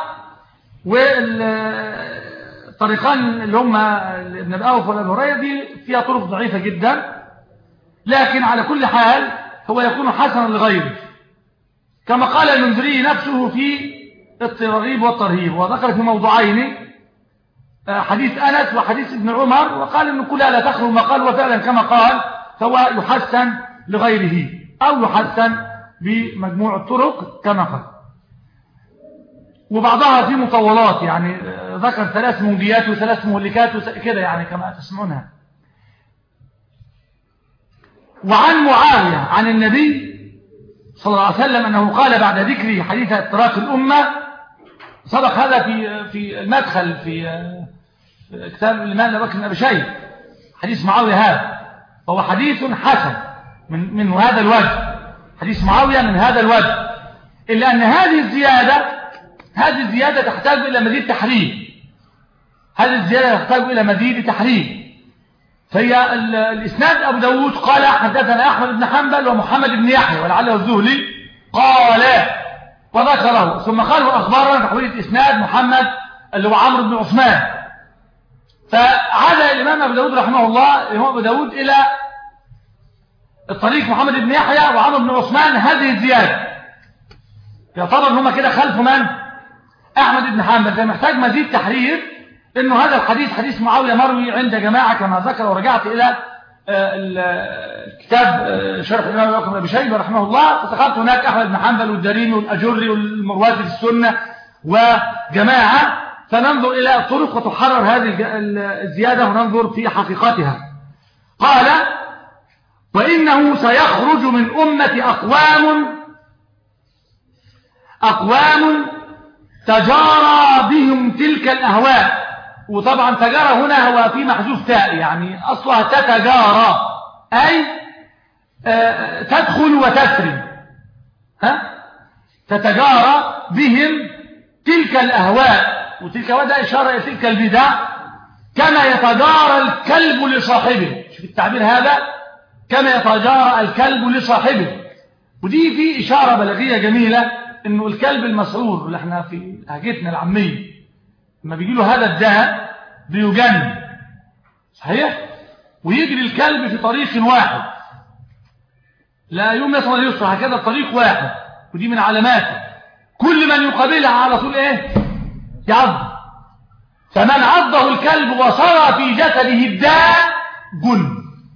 والطريقان اللي هم ابن أبي أوفى وأبي هريرة دي فيها طرق ضعيفة جدا، لكن على كل حال هو يكون حسنا لغيره، كما قال المنذري نفسه في الترغيب والترهيب، وذكر في موضوعين حديث أنس وحديث ابن عمر، وقال إن كلها لا تخلو ما قال، وفعلا كما قال فهو يحسن لغيره أو يحسن بمجموع الطرق كما قال. وبعضها في مطولات، يعني ذكر 3 منجيات و3 مهلكات كده يعني كما تسمعونها. وعن معاوية عن النبي صلى الله عليه وسلم أنه قال بعد ذكر حديث افتراق الأمة، سبق هذا في المدخل في كتاب الإمام أبي بكر بن أبي شيبة، حديث معاوية هذا، وهو حديث حسن من هذا الوجه، حديث معاوية من هذا الوجه، إلا أن هذه الزيادة تحتاج إلى مزيد تحرير، هذه الزيادة تحتاج إلى مزيد تحرير. فهي الإسناد أبو داود قال حدثنا أحمد بن حنبل ومحمد بن يحيى ولعله الزهلي قال وذكره، ثم قال وأخبرنا تحويل إسناد محمد اللي هو عمرو بن عثمان. فعاد الإمام أبو داود رحمه الله الإمام أبو داود إلى الطريق محمد بن يحيى وعمرو بن عثمان هذه الزيادة، يعتبر ان هم كده خلفوا من؟ أحمد بن حنبل. فمحتاج مزيد تحرير انه هذا الحديث حديث معاوية مروي عند جماعة كما ذكر، ورجعت الى الكتاب شرح الإمام أبي بكر بن أبي شيبة رحمه الله، فدخلت هناك أحمد بن حنبل والدارمي والأجري والمروزي في السنة وجماعة، فننظر إلى الطرق وتحرر هذه الزيادة وننظر في حقيقتها. قال وإنه سيخرج من أمة أقوام تجارى بهم تلك الأهواء. وطبعا تجارى هنا هو في محذوف تاء، يعني أصلها تتجارى أي تدخل وتسري، تتجارى بهم تلك الأهواء، وتلك وده إشارة إلى تلك البدع، كما يتجارى الكلب لصاحبه. شوف التعبير هذا، كما يتجارى الكلب لصاحبه. ودي في إشارة بلاغية جميلة، إنه الكلب المسعور اللي احنا في لهجتنا العامية لما بيجي له هذا الداء بيجن، صحيح؟ ويجري الكلب في طريق واحد، لا يوم يسمى اليسرى، هكذا الطريق واحد، ودي من علاماته. كل من يقابلها على طول ايه؟ يعض. فمن عضه الكلب وصار في جسده الداء جن،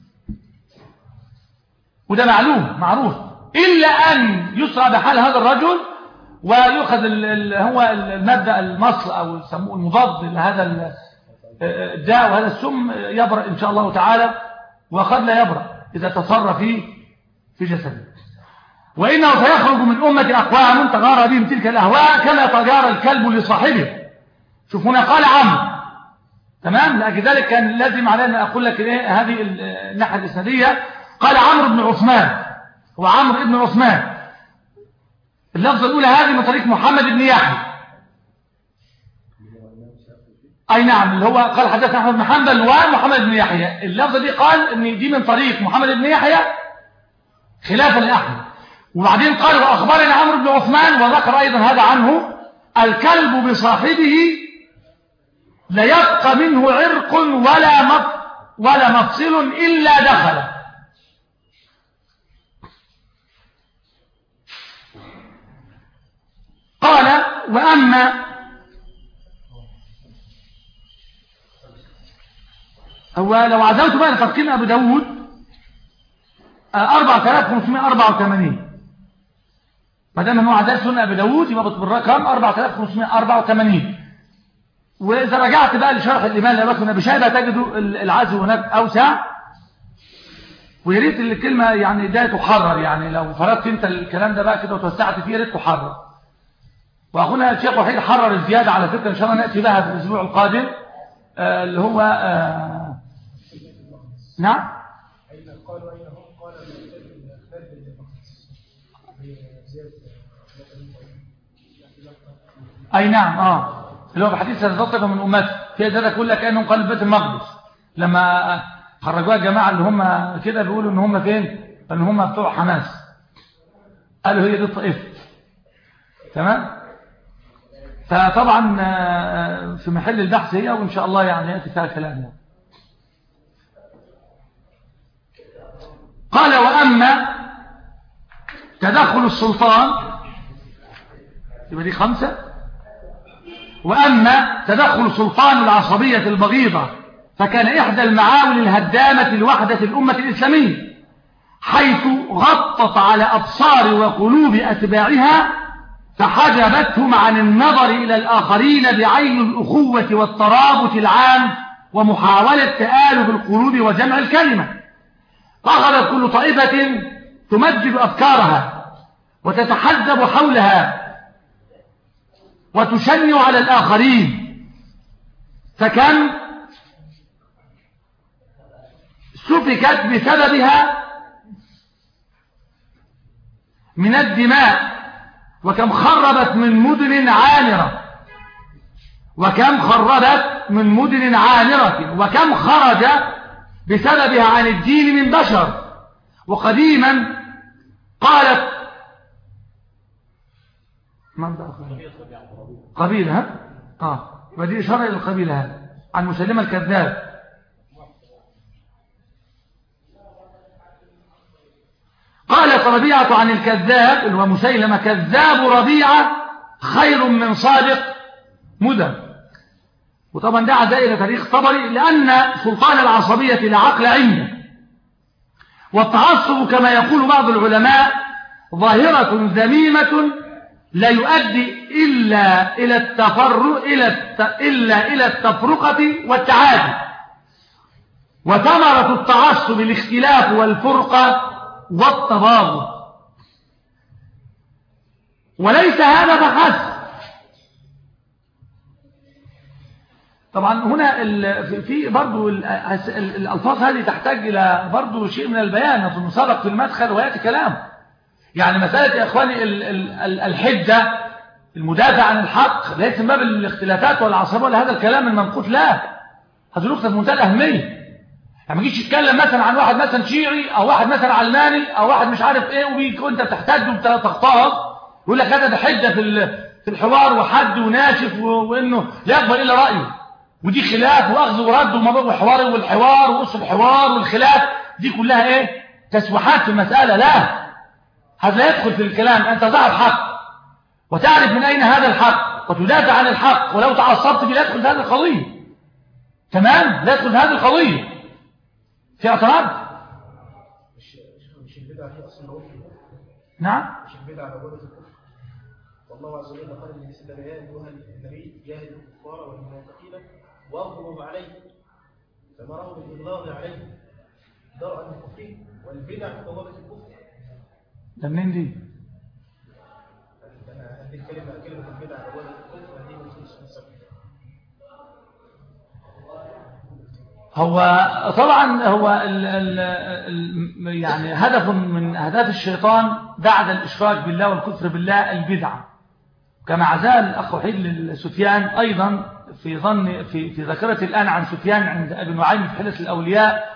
وده معروف، إلا أن يسرع بحال هذا الرجل ويؤخذ هو المادة المصل أو يسموه المضاد لهذا الداء وهذا السم، يبرأ إن شاء الله تعالى، وقد لا يبرأ إذا تصرف في جسده. وإنه سيخرج من أمة أقوام تجارى بهم تلك الأهواء كما تجارى الكلب لصاحبه. شوف هنا قال عمرو، تمام؟ لذلك كان لازم علينا أن أقول لك إيه هذه الناحية الإسنادية. قال عمرو بن عثمان، وعمرو بن عثمان اللفظة الأولى هذه من طريق محمد بن يحيى، أي نعم، اللي هو قال حدثنا أحمد بن حنبل ومحمد بن يحيى. اللفظة دي قال إن دي من طريق محمد بن يحيى خلافا لأحمد. وبعدين قال وأخبرنا عمرو بن عثمان، وذكر أيضا هذا عنه، الكلب بصاحبه لا يبقى منه عرق ولا مفصل إلا دخل. قال وأما هو لو عزمت بقى لترقيم أبو داود 4584، ما دام هو عدد سنة أبو داود يبقى بالرقم 4584. وإذا رجعت بقى لشرح الإمام أبي بكر بن أبي شيبة تجدوا العزو هناك أوسع، ويريد الكلمة يعني ده تحرر، يعني لو فرضت أنت الكلام ده بقى كده وتوسعت فيه يريد تحرر. وأخونا الشيخ وحيد حرر الزيادة على فكرة إن شاء الله نأتي بها في الأسبوع القادم، اللي هو نعم أي نعم اللي هو بحديث سنتطلق من أمته في ذلك يقول لك أنهم قالوا بيت المقدس لما خرجوها الجماعة اللي هم كده بيقولوا ان هم فين، ان هم بتوع حماس، قالوا هي دي الطائفة، تمام. فطبعا في محل البحث هي، وإن شاء الله يعني يأتي فيها كلام يعني. قال وأما تدخل السلطان، يبقى دي 5. وأما تدخل سلطان العصبية البغيضة فكان إحدى المعاول الهدامة لوحدة الأمة الإسلامية، حيث غطت على أبصار وقلوب أتباعها فحجبتهم عن النظر إلى الآخرين بعين الأخوة والترابط العام ومحاولة تآلف القلوب وجمع الكلمة. أخذت كل طائفة تمجد أفكارها وتتحزب حولها وتشنع على الآخرين، فكم سفكت بسببها من الدماء، وكم خربت من مدن عامرة، وكم خربت من مدن عامرة، وكم خرج بسببها عن الدين من بشر. وقديما قالت قبيلة بدي إشارة إلى القبيلة عن مسلمة الكذاب. قالت ربيعة عن الكذاب اللي هو مسيلمة: كذاب ربيعة خير من صادق مدى. وطبعا ده عزاء إلى تاريخ طبري، لأن سلطان العصبية لا عقل عنده، والتعصب كما يقول بعض العلماء ظاهرة ذميمة لا يؤدي إلا إلى التفرقة والتعادي. وثمرة التعصب الاختلاف والفرقة والتباغض. وليس هذا فحسب. طبعا هنا في برضو الألفاظ هذه تحتاج إلى برضو شيء من البيان، سبق في المدخل ويأتي كلام. يعني مسألة يا إخواني الحجة المدافع عن الحق ليس من باب الاختلافات والعصبية ولا هذا الكلام المنقوط، لا، هذه نقطة في منتهى الأهمية. يعني ما يجيش يتكلم مثلا عن واحد مثلا شيعي أو واحد مثلا علماني أو واحد مش عارف إيه وأنت بتحتج وبتختار يقول لك هذا ده حجة في الحوار وحد وناشف وإنه لا يقبل إلا رأيه، ودي خلاف وأخذ ورد وحوار والحوار وقص الحوار والخلاف، دي كلها إيه؟ تسويحات في المسألة. لا، هذا لا يدخل في الكلام. أنت تضع الحق وتعرف من أين هذا الحق وتدافع عن الحق، ولو تعصبت لا يدخل في هذه القضية. تمام؟ لا يدخل في هذه القضية. في اعتراض؟ مش البدعة هي أصل الوحي. نعم؟ مش البدعة أولى الكفر. والله عز وجل قال للنبي صلى الله عليه وسلم: النبي جاهد الكفار والمنافقين واغلظ عليهم، فمرهم بالإغلاظ عليهم درءا من الكفر والبدع بوابة الكفر. ده منين دي؟ هذه كلمة البدعة بوابة الكفر هذه من نصوص السنة. هو طبعا هو يعني هدف من أهداف الشيطان بعد الإشراك بالله والكفر بالله البدعة، كما عزاه الأخ وحيد لسفيان أيضا في ذاكرة الآن عن سفيان عند أبي نعيم في حلة الأولياء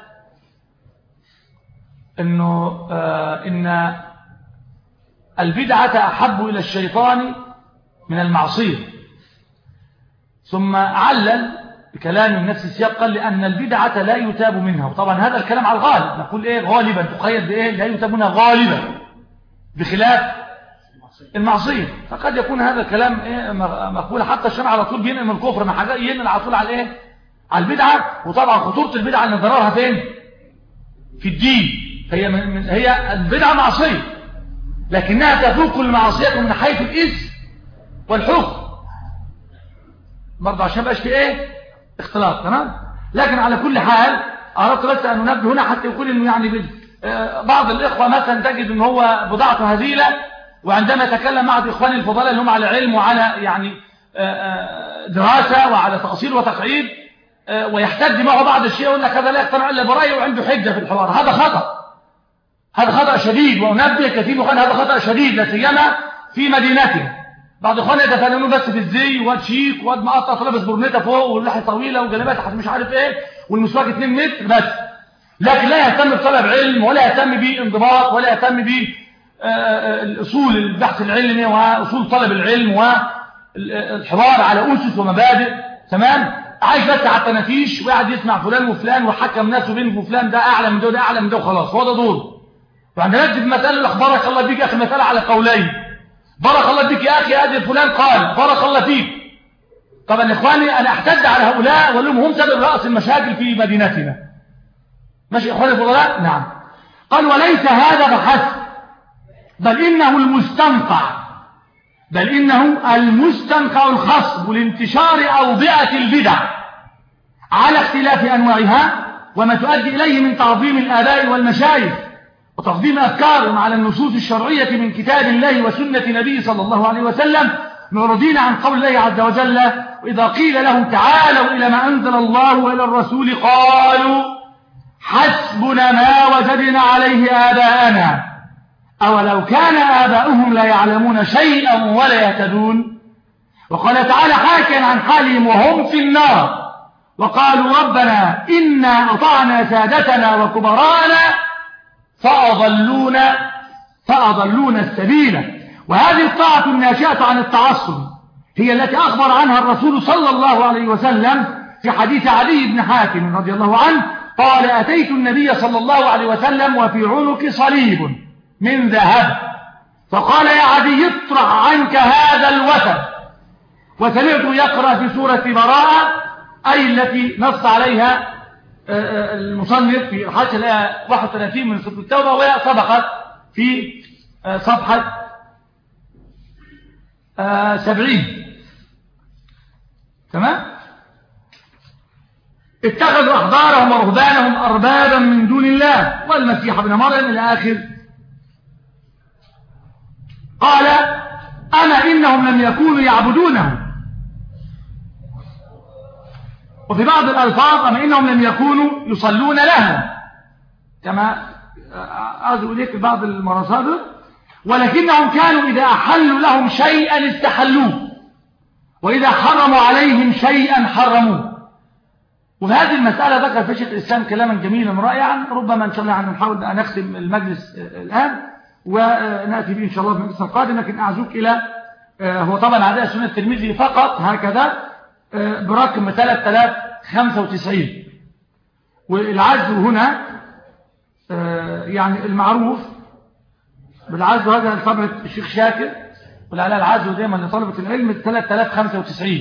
إنه إن البدعة أحب إلى الشيطان من المعصية. ثم علل بكلام من نفس السياق قال لأن البدعة لا يتاب منها. وطبعا هذا الكلام على الغالب، نقول إيه غالبا تقيد بإيه؟ لا يتاب منها غالبا، بخلاف المعصية. فقد يكون هذا الكلام إيه مقبول. حتى الشرع على طول بينقل من الكفر مع حاجة ينقل على طول على إيه؟ على البدعة. وطبعا خطورة البدعة أن ضررها فين؟ في الدين. هي البدعة معصية، لكنها تفوق المعصية من حيث الإثم والحكم برضه عشان بقاش في إيه؟ اختلاط. تمام. لكن على كل حال أردت بس أن ننبه هنا حتى يقول إنه يعني بعض الإخوة مثلا تجد إن هو بضاعته هزيلة، وعندما يتكلم مع إخواني الفضلاء اللي هم على علم وعلى يعني دراسة وعلى تأصيل وتقعيد ويحتد معه بعض الشيء يقول لك هذا لا يقتنع إلا برأيه وعنده حجة في الحوار. هذا خطأ، هذا خطأ شديد، وأنبه كثير وقال هذا خطأ شديد لا سيما في مدينتنا. بعض إخواننا يتفننوا بس في الزي واد شيك واد مقطع لابس برنيطه فوق واللحية طويلة وجلابات مش عارف إيه والمسواك 2 متر بس، لكن لا يهتم بطلب علم ولا يهتم بانضباط ولا يهتم بالأصول البحث العلمي وأصول طلب العلم والحوار على أسس ومبادئ. تمام. عايش بس على التنافيش وقاعد يسمع فلان وفلان وحكم نفسه بينه وفلان، ده أعلى من ده وده أعلى من ده وخلاص، هو ده دوره. وعندما نجد مسألة بارك الله فيك يا أخي مسألة على قولين، بارك الله فيك يا أخي هذا فلان قال بارك الله فيك. طبعا إخواني أنا أحتج على هؤلاء وأقول لهم هم سبب رأس المشاكل في مدينتنا. ماشي إخواني الفضلاء؟ نعم. قال وليس هذا فحسب، بل إنه المستنقع بل إنه المستنقع الخصب لانتشار أوضئة البدع على اختلاف أنواعها وما تؤدي إليه من تعظيم الآباء والمشايخ وتقديم أفكارهم على النصوص الشرعية من كتاب الله وسنة نبيه صلى الله عليه وسلم، معرضين عن قول الله عز وجل: وإذا قيل لهم تعالوا إلى ما أنزل الله وإلى الرسول قالوا حسبنا ما وجدنا عليه آباءنا أولو كان آباؤهم لا يعلمون شيئا ولا يهتدون. وقال تعالى حاكيا عن حالهم وهم في النار: وقالوا ربنا إنا أطعنا سادتنا وكبرانا فأضلونا السبيل. وهذه الطاعة الناشئة عن التعصب هي التي أخبر عنها الرسول صلى الله عليه وسلم في حديث عدي بن حاتم رضي الله عنه قال: أتيت النبي صلى الله عليه وسلم وفي عنق صليب من ذهب، فقال: يا عدي اطرح عنك هذا الوثن. وسمعت يقرأ في سورة براءة، أي التي نص عليها المصنف في حاشية الآية 31 من سورة التوبة، وهي سبقت في صفحة 70. تمام؟ اتخذوا أحبارهم ورهبانهم أربابا من دون الله والمسيح ابن مريم إلى آخر. قال: أما إنهم لم يكونوا يعبدونه. وفي بعض الألفاظ: أما إنهم لم يكونوا يصلون له، كما أذو إليك بعض المصادر، ولكنهم كانوا إذا أحلوا لهم شيئا استحلوه وإذا حرموا عليهم شيئا حرموه. وفي هذه المسألة ذكر فشيخ الإسلام كلاما جميلا رائعا، ربما إن شاء الله نحاول أن نختم المجلس الآن ونأتي به إن شاء الله في المجلس القادم، لكن أعزوك إلى هو طبعا عداء سنة الترمذي فقط هكذا برقم 3095. والعزو هنا يعني المعروف بالعزو هذا طبعة الشيخ شاكر، والعلاء العزو دائما لطلبة العلم 3095.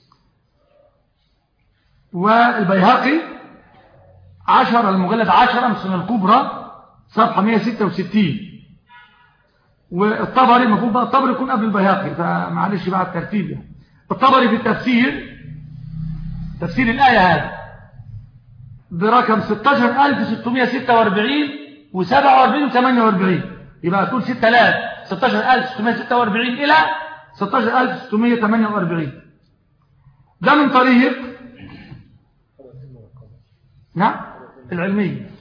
والبيهقي 10 المجلد 10 من السنة الكبرى صفحة 166. والطبري المفروض بقى الطبري يكون قبل البيهقي، فمعلش بقى الترتيب يعني. الطبري في التفسير تفسير الآية هذه برقم 16646 و47 و48، يبقى تقول 16646 إلى 16648. ده من طريق نعم العلمية.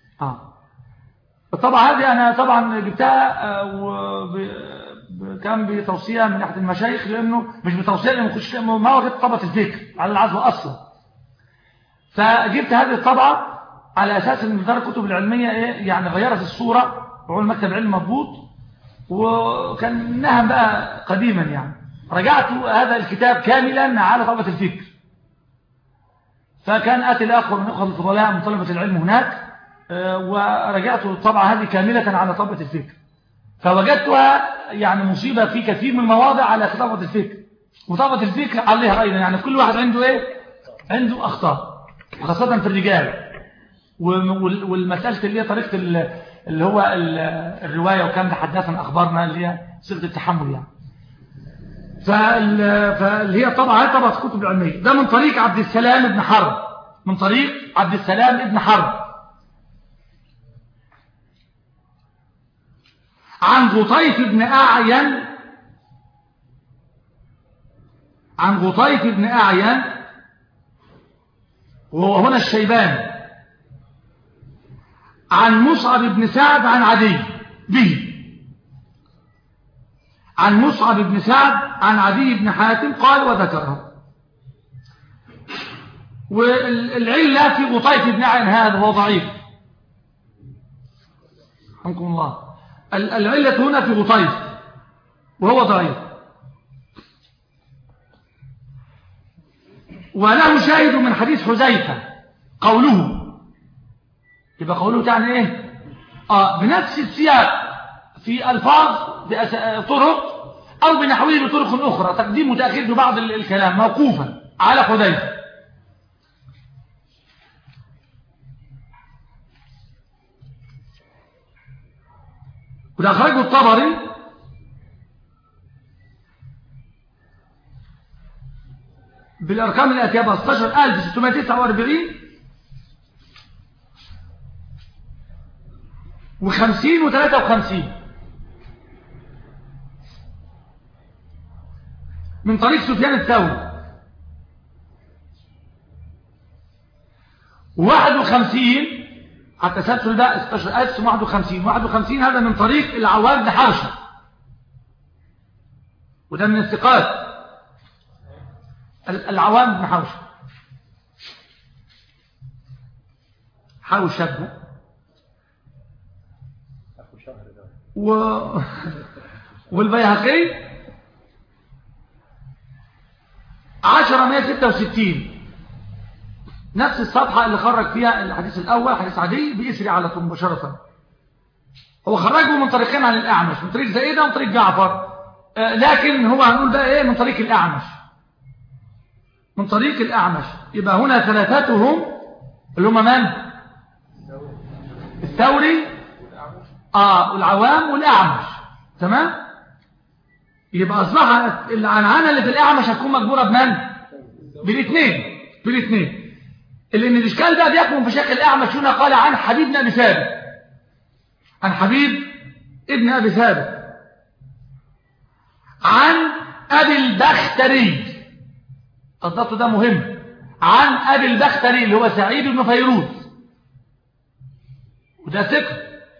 طبعا هذه أنا طبعا جبتها كان بتوصية من أحد المشايخ، لأنه مش بتوصية لأنه ما وجدت طبعة الذكر على العزو أصلا، فجبت هذه الطبعة على أساس أن دار الكتب العلمية يعني غيرت الصورة، وعلى المكتب العلمي مضبوط، وكان نهم بقى قديما يعني. رجعت هذا الكتاب كاملا على طبعة الفكر، فكان أتي الآخر من أخوة الفضلاء من طلبة العلم هناك، ورجعت الطبعة هذه كاملة على طبعة الفكر، فوجدتها يعني مصيبة في كثير من المواضع على طبعة الفكر، وطبعة الفكر عليها أيضا، يعني كل واحد عنده عنده أخطاء، خاصة في الرجال. والمسألة اللي هي طريقة اللي هو الرواية، وكم تحدثنا أخبارنا اللي هي صيغة التحمل يعني. فاللي هي طبعة كتب العلمية. ده من طريق عبد السلام ابن حرب، من طريق عبد السلام ابن حرب عن غطيف بن أعين، عن غطيف بن أعين وهو هنا الشيباني، عن مصعب بن سعد عن عدي به، عن مصعب بن سعد عن عدي بن حاتم قال وذكره. والعلة في غطيف بن أعين هذا هو ضعيف، رحمكم الله. العلة هنا في غطيف وهو ضعيف، وله شاهد من حديث حذيفة قوله، يبقى قوله تعني ايه؟ بنفس السياق في الفاظ طرق او بنحوه بطرق اخرى، تقديم وتاخير بعض الكلام موقوفا على حذيفة. وده أخرجه الطبري بالأرقام الآتية بقى 16649 و50 و53 من طريق سفيان الثوري، 51 على التسلسل ده 16051 51 هذا من طريق العوام بن حوشب، وده من الثقات العوام بن حوشب والبيهقي 10166 نفس الصفحة اللي خرج فيها الحديث الأول حديث عدي بيسري على طول مباشرة. هو خرجه من طريقين عن الأعمش، من طريق زائدة ومن طريق جعفر، لكن هو هنقول بقى إيه من طريق الأعمش، من طريق الأعمش. يبقى هنا ثلاثتهم اللي هم من؟ الثوري والعوام والأعمش. تمام؟ يبقى أصبحت العنعنة اللي في الأعمش هتكون مجبورة بمن؟ بالاثنين. لأن الإشكال ده بيكمن في شكل الأعمش هنا قال عن حبيب بن أبي ثابت، عن حبيب ابن أبي ثابت عن أبي البختري، الضبط ده مهم، عن أبي البختري اللي هو سعيد بن فيروز، وده ثقة.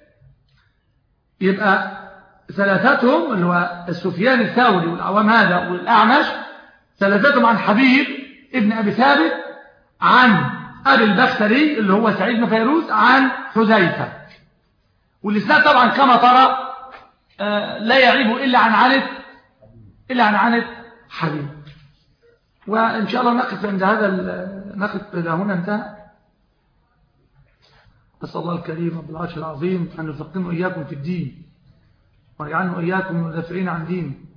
يبقى ثلاثتهم اللي هو السفيان الثوري والعوام هذا والأعمش، ثلاثتهم عن حبيب ابن أبي ثابت عن أبي البختري اللي هو سعيد بن فيروز عن حذيفة. والإسناد طبعا كما ترى لا يعيب إلا عن عنة حبيب. وإن شاء الله نقف عند نقف إلى هنا انتهى. أسأل الله الكريم بالعرش العظيم أن يفقهنا إياكم في الدين ويجعلنا إياكم مدافعين عن دين.